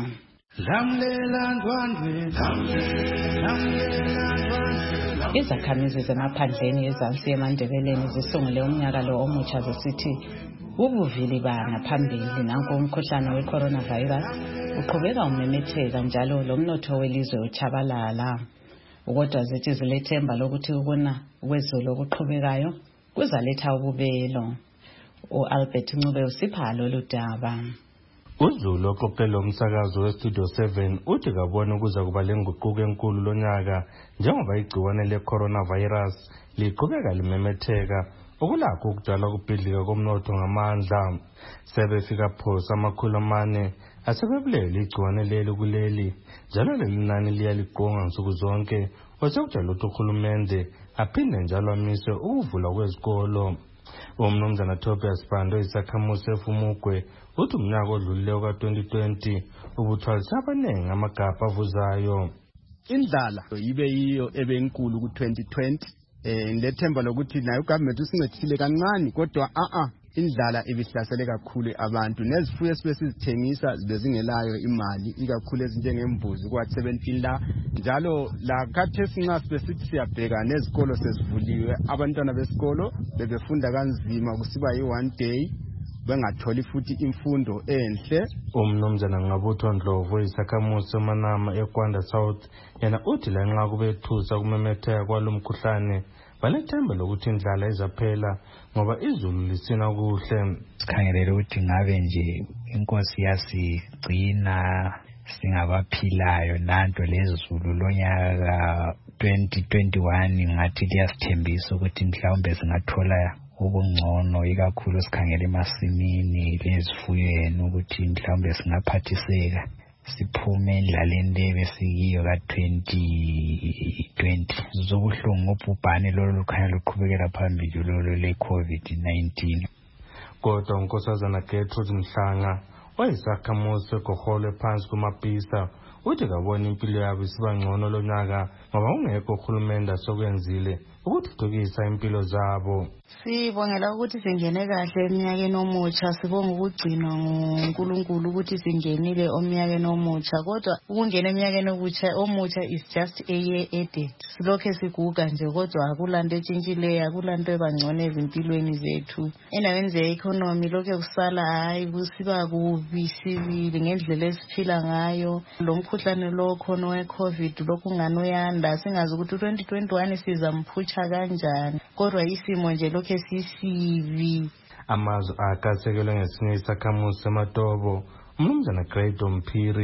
Izakhamizi zemaphandleni ezansi eMandebeleni zisungule umnyaka lo omutsha zisithi ubuvili bana phambili nanko umkhuhlane we-coronavirus uqhubeka umemetheka njalo lomnotho welizwe uchabalala. Kodwa zithi zilethemba lokuthi ukuna kwezulu okuqhubekayo kuzaletha ububelo. U-Albert Ncube usipha lolu daba. UZulu oqoqela umsakazo weStudio 7 uthi kabona ukuza kuba lenguquko enkulu lonyaka njengoba igciwane le-coronavirus liqhubeka limemetheka okulakho ukudala ukubhidlika komnotho ngamandla. Sebefika phosa amakhulu amane asebebulele igciwane leli kuleli, njalo leli nani liyaliqonga nsuku zonke osekujala ukuthi uhulumende aphinde njalo amise ukuvula kwezikolo. Umnumzana Tobias Bando isakhamuzi eFumugwe uthi umnyaka odlulileyo ka-2020 ubuthwalise abaningi amagabha avuzayo. Indlala ibe yiyo ebenkulu ku-2020. Ngilethemba lokuthi nayo ugovernment usincedisile kancane, kodwa indlala ibihlasele kakhulu abantu, nezifuyo esibesizithengisa bezingelayo imali, ikakhulu ezinjengembuzi kwa-17 la. Njalo la khathesi nxa sibesithi siyabheka nezikolo sezivuliwe, abantwana besikolo bebefunda kanzima kusiba yi-one day bengatholi futhi imfundo enhle. Umnumzana Ngabutho Ndlovu isakhamuzi seManama eGwanda South yena uthi lanxa kubethusa kumemetheka kwalo mkhuhlane balethemba lokuthi indlala izaphela ngoba izulu lisina kuhle. Sikhangelele ukuthi ngabe nje inkosi yasigcina singabaphilayo nanto lezulu lonyaka 2021 ngathi liyasithembisa ukuthi mhlawumbe singathola ubungcono, ikakhulu sikhangela emasimini lezifuyweni ukuthi mhlawumbe singaphathiseka siphume endlaleni lebesikiyo ka-2020. Zobuhlungu ubhubhane lolo lukhanya luqhubekela phambili lolo le-COVID-19. Kodwa unkosazana Gertrude Mhlanga oyisakhamuzi seGoholo phansi kumabhisa uthi kabona impilo yabo isiba ngcono lonyaka ngoba ungekho uhulumende asokwenzile ukuthuthukisa impilo zabo. Sibongela ukuthi singene kahle eminyakeni omutsha, sibonga ukugcinwa nguNkulunkulu ukuthi singenile eminyakeni omutsha, kodwa ukungena eminyakeni omutsha is just a year added. Silokhe siguga nje, kodwa akulanto etshintshileyo, akulanto ebangcono ezimpilweni zethu. Endaweni ze-economy lokhe kusala hayi kusiba kubi sibili ngendlela esiphila ngayo. Lo mkhuhlane lo khona we-COVID lokhu ngani uyanda, singazi ukuthi 2021 sizamphutha kanjani, kodwa isimo nje lokhe sisibi. Amazwi akasekelwe ngesinye isakhamuzi seMatobo, umnumzana Grado Mphiri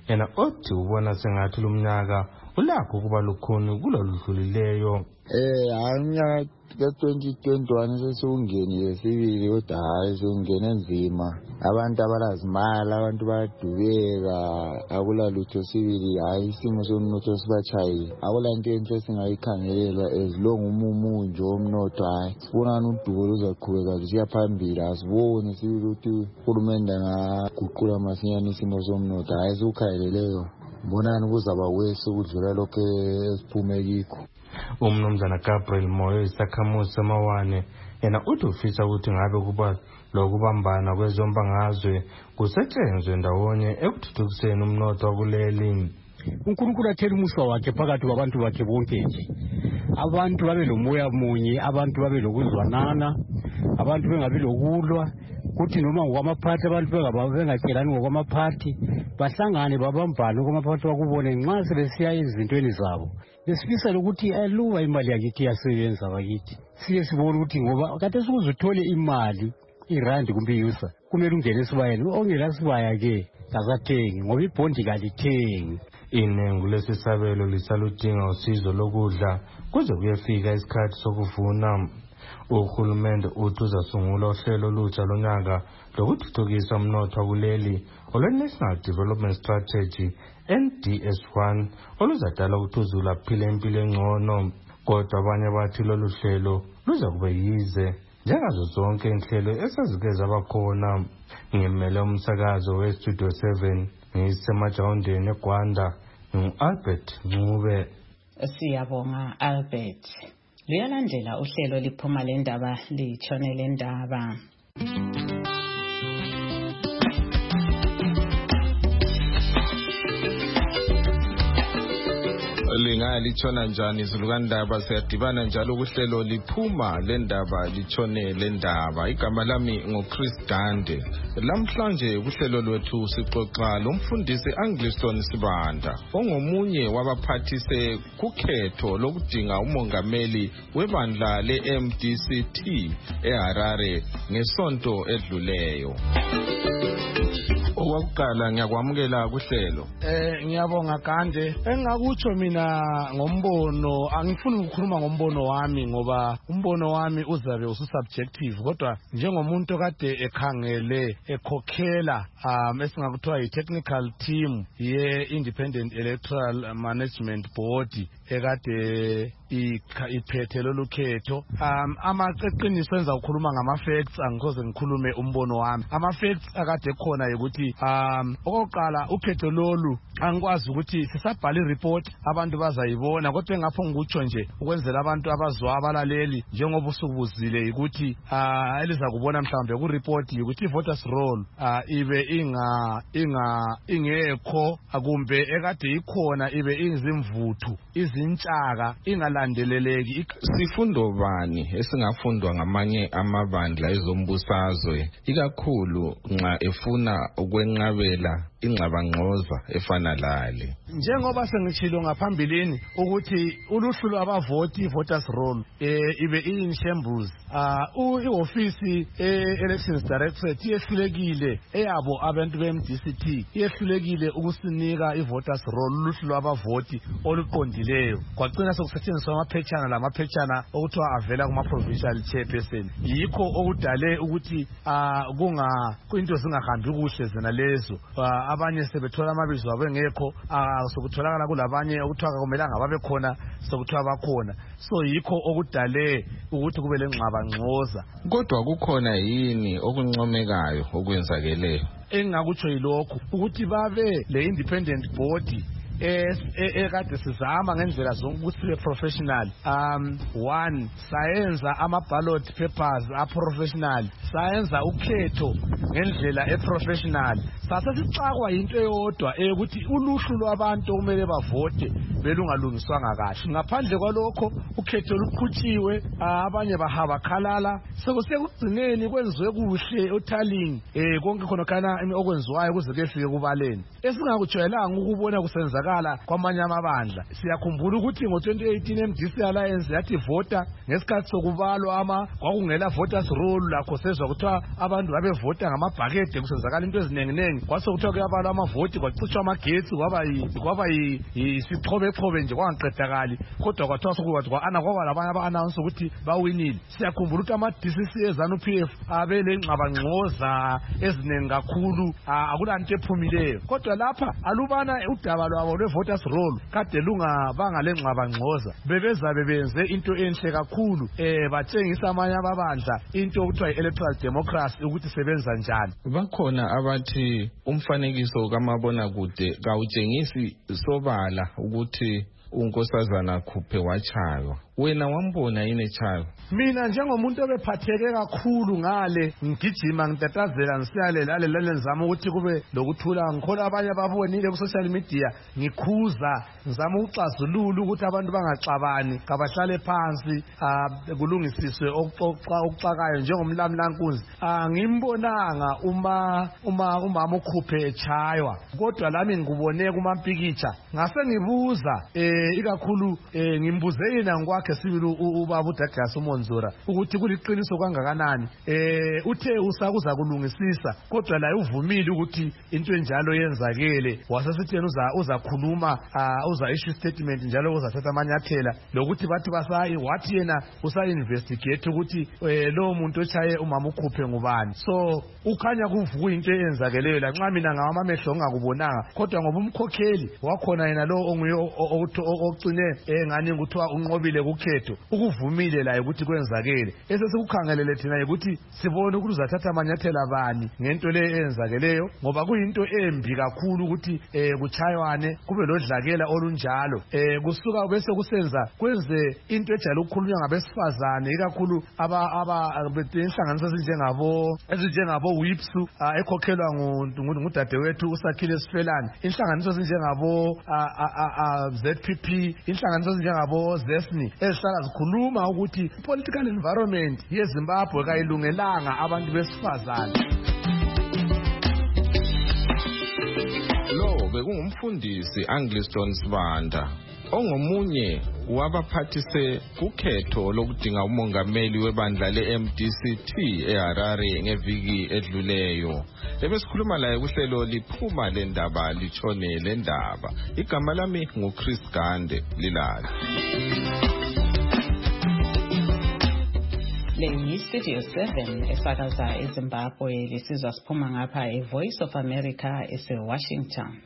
yena othi ubona sengathi lumnyaka ulakho ukuba lukhuni kuloludlulileyo. Umnyaka ka-2021 sesiwungenile sibili, kodwa hayi siwungene nzima. Abantu abalazimali, abantu bayadubeka, akulalutho sibili. Hayi isimo somnotho sibachayile, akulanto enhle singayikhangelela ezilonga umumu nje omnotho. Hayi sibonani udubo luzaqhubeka lusiya phambili, asiboni sibili ukuthi uhulumende angaguqula masinyane isimo somnotho. Hayi siwukhangeleleyo, mbonani kuzaba wese ukudlula lokho esiphume kikho. Umnumzana Gabriel Moyo isakhamuzi samawane yena uthi ufisa ukuthi ngabe kuba lokubambana kwezombangazwe kusetshenzwe ndawonye ekuthuthukiseni umnotho wakuleli. uNkulunkulu athela umusa wakhe phakathi kwabantu bakhe bonke nje, abantu babe lomoya munye, abantu babe lokuzwanana, abantu bengabi lokulwa, kuthi noma ngokwamaphathi abantu bengatshelani ngokwamaphathi, bahlangane babambane ngokwamaphathi bakubone nxa sebesiya ezintweni zabo. Besifisa ukuthi aluba imali yakithi iyasebenza bakithi, siye sibone ukuthi ngoba kade sikuze uthole imali irandi kumbe yusa kumele ungene esibayeni, ongela sibaya-ke kasathengi ngoba ibhondi kalithengi. Inengu lesisabelo lisaludinga usizo lokudla kuze kuyefika isikhathi sokuvuna. Uhulumende uthi uzasungula uhlelo olutsha lonyaka lokuthuthukisa umnotho wakuleli olwe-National Development Strategy NDS1 oluzadala ukuthi uzulu aphile impilo engcono. Kodwa abanye bathi lolu hlelo luza kube yize njengazo zonke inhlelo esazike zabakhona. Ngimele umsakazo weStudio 7 ngisemajawundeni eGwanda, ngu-Albert Ncube. Siyabonga Albert. Liyalandela uhlelo liphuma le ndaba litshone le ndaba. Lingalitshona njani izulukandaba, siyadibana njalo kuhlelo liphuma le ndaba litshone le ndaba. Igama lami nguChris Dande. Lamhlanje kuhlelo lwethu sixoxa lomfundisi Angliston Sibanda ongomunye wabaphathise kukhetho lokudinga umongameli webandla le-MDCT eHarare ngesonto edluleyo. Owakuqala ngiyakwamukela kuhlelo. Ngiyabonga Gande. Engakutsho mina ngombono, angifuni ukukhuluma ngombono wami ngoba umbono wami uzabe ususubjective, kodwa njengomuntu kade ekhangele ekhokhela esingakuthiwa yi-technical team ye-Independent Electoral Management Board ekade iphethe lolu khetho, amaqiniso enza ukukhuluma ngama-facts, angikhoze ngikhulume umbono wami. Ama-facts akade khona ukuthi okokuqala ukhetho lolu angikwazi ukuthi sisabhala i-report abantu bazayibona, kodwa engapho ngikutsho nje ukwenzela abantu abazwa abalaleli njengoba usukubuzile ukuthi eliza kubona mhlawumbe ku-report ukuthi i-voters roll ibe ingekho kumbe ekade ikhona ibe izimvuthu izintshaka ingalandeleleki. Sifundo bani esingafundwa ngamanye amabandla ezombusazwe ikakhulu nxa efuna ukwenqabela ingxabangxoza efana lale? Njengoba sengitshilo ngaphambilini ukuthi uluhlu lwabavoti voters roll ibe in-shambles, i-ofisi elections directorate iyehlulekile eyabo abantu be-MDCT iyehlulekile ukusinika i-voters roll uluhlu lwabavoti oluqondileyo. Kwagcina sokusetshenziswa amaphetshana lamaphetshana okuthiwa avela kuma-provincial chairperson. Yikho okudale ukuthi into zingahambi kuhle zena lezo. Abanye sebethola amabizo abo engekho, sokutholakala kulabanye okuthiwa akumelanga babe khona sokuthiwa bakhona. So yikho okudale ukuthi kube lengxabangxoza. Kodwa kukhona yini okuncomekayo okwenzakeleyo? Engakutsho yilokho ukuthi babe le-independent board ekade sizama ngendlela zonke ukuthi sibe professional. One, sayenza ama-ballot papers a-professional, sayenza ukhetho ngendlela e-professional. Sasesicakwa yinto eyodwa ukuthi uluhlu lwabantu okumele bavote belungalungiswanga kahle. Ngaphandle kwalokho ukhetho luqhutshiwe, abanye bakhalala. Sekugcineni kwenziwe kuhle utallying konke khonokana okwenziwayo kuze kuyefike kubaleni. Esingakujwayelanga ukubona kusenzakala kwamanye amabandla. Siyakhumbula ukuthi ngo-2018 MDC Alliance yathi vota ngesikhathi sokubalwa kwakungela voters roll, lakho sezwa kuthiwa abantu babevota ngamabhakede kusenzakala into ezinenginengi. abaningi kwasokuthiwa kuyabalwa amavoti kwacishwa amagetsi kwaba yisixhobe nje kwangaqedakali kodwa kwathiwa sokwathi kwa-ana kwaba labanye aba-announce ukuthi bawinile. Siyakhumbula ukuthi ama-DCC eZANU-PF abelengxabangxoza eziningi kakhulu, akulanto ephumileyo. Kodwa lapha alubana udaba lwabo lwe-voters roll kade lungabanga lengxabangxoza, bebezabe benze into enhle kakhulu, batshengisa amanye amabandla into okuthiwa yi-electoral democracy ukuthi sebenza njani. Bakhona abathi umfanekiso kamabonakude kawutshengisi sobala ukuthi unkosazana Khuphe wachaywa. Wena wambona yini echaywa? Mina njengomuntu obephatheke kakhulu ngale ngigijima ngitatazela ngisiyale ngizama ukuthi kube lokuthula, ngikhola abanye ababonile ku social media ngikhuza ngizama ukuxazulula ukuthi abantu bangaxabani kabahlale phansi kulungisiswe okuxakayo njengomlamlankunzi. Ngimbonanga umama uKhuphe echaywa, kodwa lami ngikubone kumampikitsha ngase ngibuza ikakhulu ngimbuze yena ngokwakhe sibili ubaba uDouglas uMonzora ukuthi kuliqiniso kangakanani. Uthe usakuza kulungisisa kodwa la uvumile ukuthi into enjalo yenzakele, wasesithi uzakhuluma uza-issue statement njalo uzathatha amanyathela lokuthi bathi wathi yena usa-investigate ukuthi lowo muntu ochaye umama uKhuphe ngubani. So ukhanya kuyinto eyenzakeleyo lanxa mina ngawamamehlo ngingakubonanga, kodwa ngoba umkhokheli wakhona yena lo onguye ogcine engani kuthiwa unqobile kukhetho ukuvumile laye ukuthi kwenzakele. Esesikukhangelele thina ukuthi sibone ukuthi uzathatha amanyathela bani ngento le eyenzakeleyo, ngoba kuyinto embi kakhulu ukuthi kuchaywane kube lodlakela olunjalo. Kusuka bese kusenza kwenze into ejala ukukhulunywa ngabesifazane ikakhulu inhlanganiso ezinjengabo WIPSU ekhokhelwa ngudadewethu uSakhile Sifelani, inhlanganiso ezinjengabo ZPP, inhlanganiso ezinjengabo ZESNI ezihlala zikhuluma ukuthi political environment yeZimbabwe kayilungelanga abantu besifazane. Lo bekungumfundisi Angliston Sibanda ongomunye wabaphathise kukhetho lokudinga umongameli webandla le-MDCT eHarare ngeviki edluleyo. Ebesikhuluma laye kuhlelo liphuma lendaba litshone lendaba. Igama lami nguChris Gande Lilala. Le Studio 7 esakaza eZimbabwe, lisizwa siphuma ngapha eVoice of America eseWashington.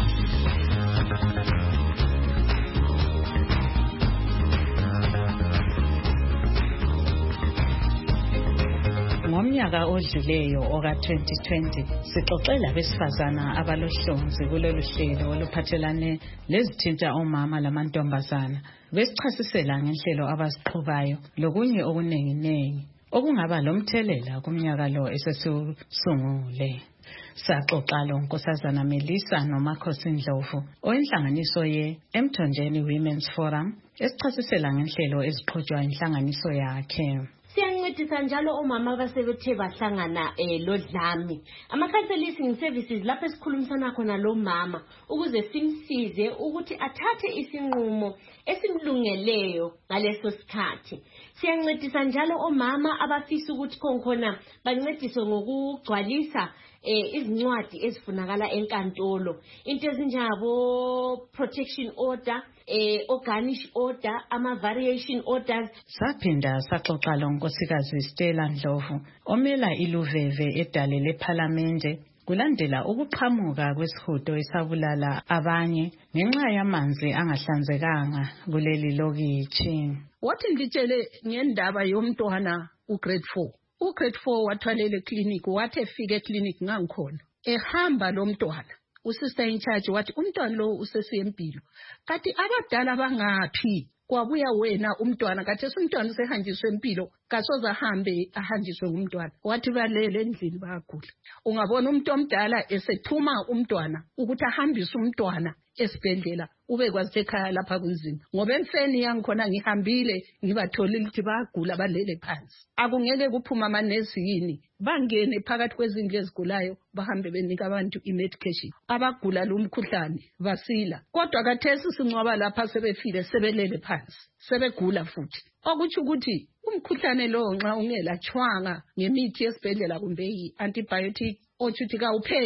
Ngomnyaka odluleyo oka-2020 sixoxela abesifazana abalohlonzi kulolu hlelo oluphathelane lezithinta omama lamantombazana, besichasisela ngenhlelo abaziqhubayo lokunye okuningi okungaba lomthelela kumnyaka lo esesiwusungule. Saxoxa lo Nkosazana Melissa Nomakhosi Ndlovu oyinhlanganiso ye-Emthonjeni Women's Forum esichasisela ngenhlelo eziqhutshwa inhlanganiso yakhe. Siyancedisa njalo omama abasebethe bahlangana lodlame ama-counseling services lapho esikhulumisana khona lo mama ukuze simsize ukuthi athathe isinqumo esimlungeleyo ngaleso sikhathi. Siyancedisa njalo omama abafisa ukuthi khona bancediswe ngokugcwalisa izincwadi ezifunakala enkantolo, into ezinjengabo protection order, organish order, ama-variation orders. Saphinda saxoxa lo Nkosikazi Stella Ndlovu omela iluveve edale lephalamende kulandela ukuqhamuka kwesihudo esabulala abanye ngenxa yamanzi angahlanzekanga kuleli lokitshi. Wathi ngitshele ngendaba yomntwana ugrade 4. Ugrade 4 wathwalele clinic, wathi efike eclinic ngangikhona. Ehamba lo mntwana, usister in charge wathi umntwana lo usesiyempilo. Kathi abadala bangaphi? Kwabuya wena umntwana, kathi umntwana usehanjiswe empilo, kasoza ahambe ahanjiswe umntwana. Wathi balele endlini bayagula. Ungabona umuntu omdala esethuma umntwana ukuthi ahambise umntwana esibhedlela ube kwazi ekhaya lapha kunzima, ngoba emfeni yangikhona ngihambile ngibatholile ukuthi bagula balele phansi. Akungeke kuphuma amanesi yini bangene phakathi kwezindlu ezigulayo bahambe benika abantu i-medication, abagula lo mkhuhlane basila. Kodwa kathesi singcwaba lapha sebefile sebelele phansi sebegula futhi, okuthi ukuthi umkhuhlane lo nxa ungelatshwanga ngemithi yesibhedlela kumbe i-antibiotic ochuthi kawupheli,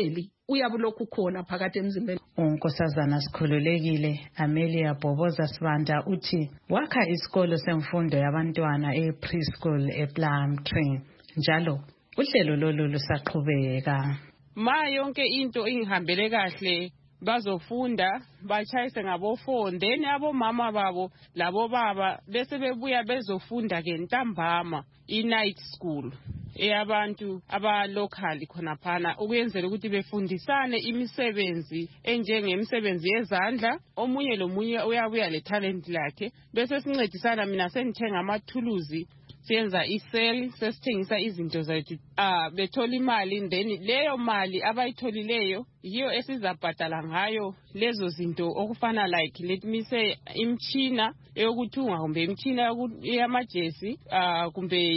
uyabe lokhu khona phakathi emzimbeni. Unkosazana Sikhululekile Amelia Bhoboza Sibanda uthi wakha isikolo semfundo yabantwana e-preschool ePlumtree njalo uhlelo lolu lusaqhubeka. Ma yonke into ingihambele kahle bazofunda bachayise ngabo-4 then abomama babo labo baba bese bebuya bezofunda ke ntambama i-night school eyabantu abalocally khonaphana ukuyenzela ukuthi befundisane imisebenzi enjengemisebenzi yezandla omunye lomunye uyabuya le-talent lakhe bese sincedisana mina sengithenga amathuluzi siyenza iseli sesithengisa izinto zethu bethola imali then leyo mali abayitholileyo yiyo esizabhadala ngayo lezo zinto okufana like let me say imchina eyokuthunga kumbe imchina yamajesi kumbe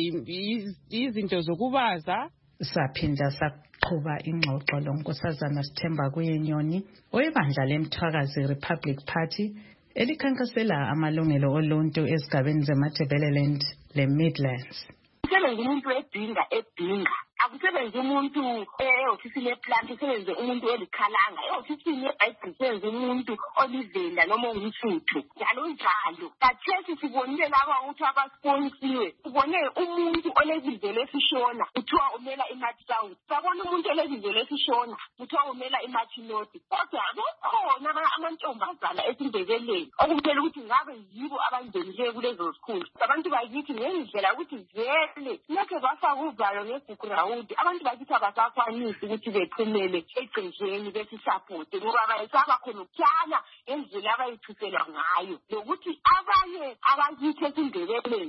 izinto zokubaza. Saphinda saqhuba ingxoxo lonkosazana Sithemba Kuyenyoni oyibandla leMthwakazi Republic Party elikhankasela amalungelo oluntu ezigabeni zeMatabeleland le-Midlands. Kusebenza umuntu edinga akusebenza umuntu ehofisini leplant kusebenza umuntu elikhalanga ehofisini yebhayibhili kusebenza umuntu olivela noma ongumfuthu njalo kathesi sibonile laba ukuthi abasponsiwe ubone umuntu olebizo lesishona kuthiwa umela iMathi South sabona umuntu olebizo lesishona kuthiwa umela iMathi North kodwa kukhona amantombazana esindebeleni okumele ukuthi ngabe yibo abangenileyo kulezo zikhulu abantu bakithi ngendlela ukuthi vele lokho bafaka uvalo ngebackground abantu bakithi abasakwanisi ukuthi bephumele egcejeni besisupport ngoba bayisaba khona ukutyana ngendlela abayithusela ngayo lokuthi abanye abakithi esindebeleni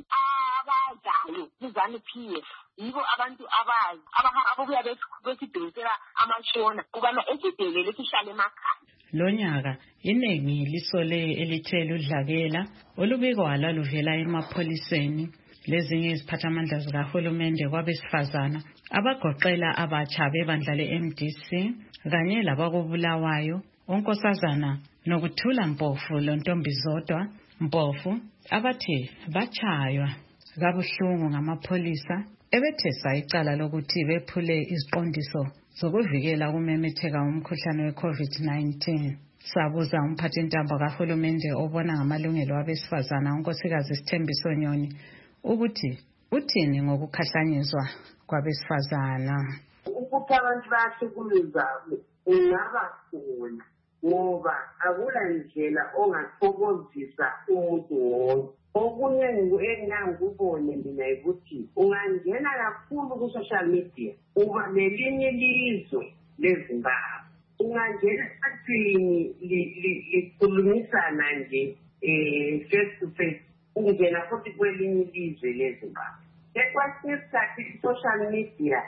abazayo kuzani PF yibo abantu abazi ababuya besidosela amashona ukana esidele sihlale emakhaya. Lonyaka iningi lisole elithela udlakela olubikwa luvela emapholiseni lezinye iziphathamandla zikahulumende kwabesifazana abagoqela abatsha bebandla le-MDC kanye labakubulawayo unkosazana Nokuthula Mpofu lontombi zodwa Mpofu abathi bachaywa kabuhlungu ngamapholisa ebethesa icala lokuthi bephule iziqondiso zokuvikela ukumemetheka umkhuhlane we-COVID-19. Sabuza umphathintambo kahulumende obona ngamalungelo abesifazana unkosikazi Sithembiso Nyoni ukuthi uthini ngokukhahlanyezwa kwabesifazana. Ukuthi abantu bahlukumeza ungaba khona ngoba akula ndlela ongathokozisa umuntu wonke. Okunye engangikubone mina ukuthi ungangena kakhulu ku-social media uba nelinye ilizwe leZimbabwe ungangena esathini likhulumisana nje face to face ungena futhi kwelinye ilizwe leZimbabwe. Kwesinye isikhathi i-social media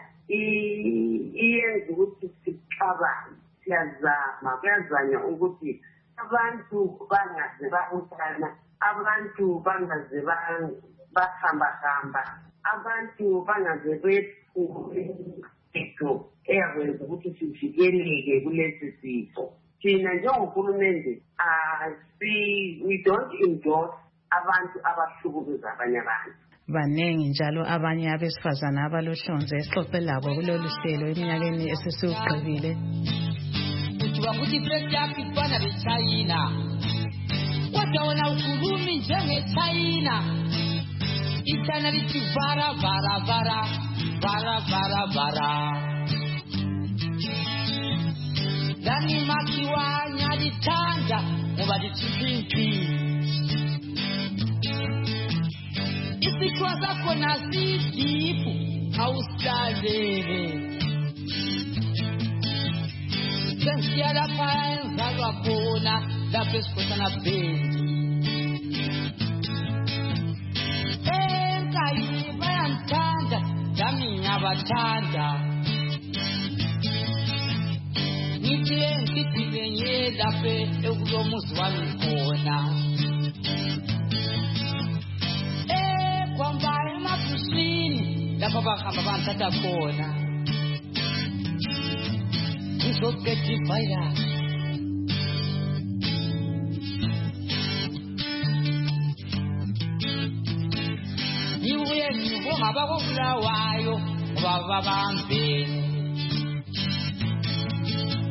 iyenza ukuthi sicabane kuyazanywa ukuthi abantu bangaze babuthana abantu bangaze bahamba abantu bangaze bethu eyakwenza ukuthi sivikeleke kulesi sifo. Thina njengohulumende we don't endorse abantu abahlukumeza abanye abantu. Banengi njalo abanye abesifazana abalohlonze esixoxe labo kulolu hlelo eminyakeni esesiwugqibile. Ukuthi break yakho ifana neChina kodwa wena ukhulumi njengeChina iChina lithi vara Dani makiwa nyalithanda ngoba lithi isikwa sakho nasidipu awusalele sensiya lapha enzalwa khona lapho esikhosana bhendi enkayi bayangithanda nami ngiyabathanda ngithi engigidile ngiye lapho ekulomuzi wami khona kwamba emabhusini lapho bahamba bangithatha khona ngizoqeda ivirus ngibuye ngibonga abakobulawayo ngoba babambene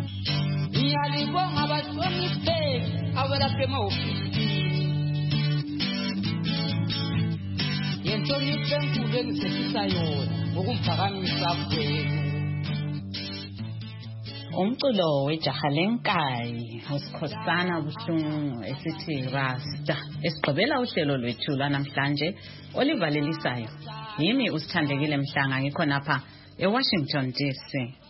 ngiyalibonga abahlonipheki abelapha emahofisini ngenhlonipho enkulu engisethisa yona ngokumphakamisa kwenu. Umculo wejaha lenkayi usikhosana buhlungu esithi Rasta esigqibela uhlelo lwethu lanamhlanje olivalelisayo yimi usithandekile Mhlanga ngikhona lapha eWashington DC.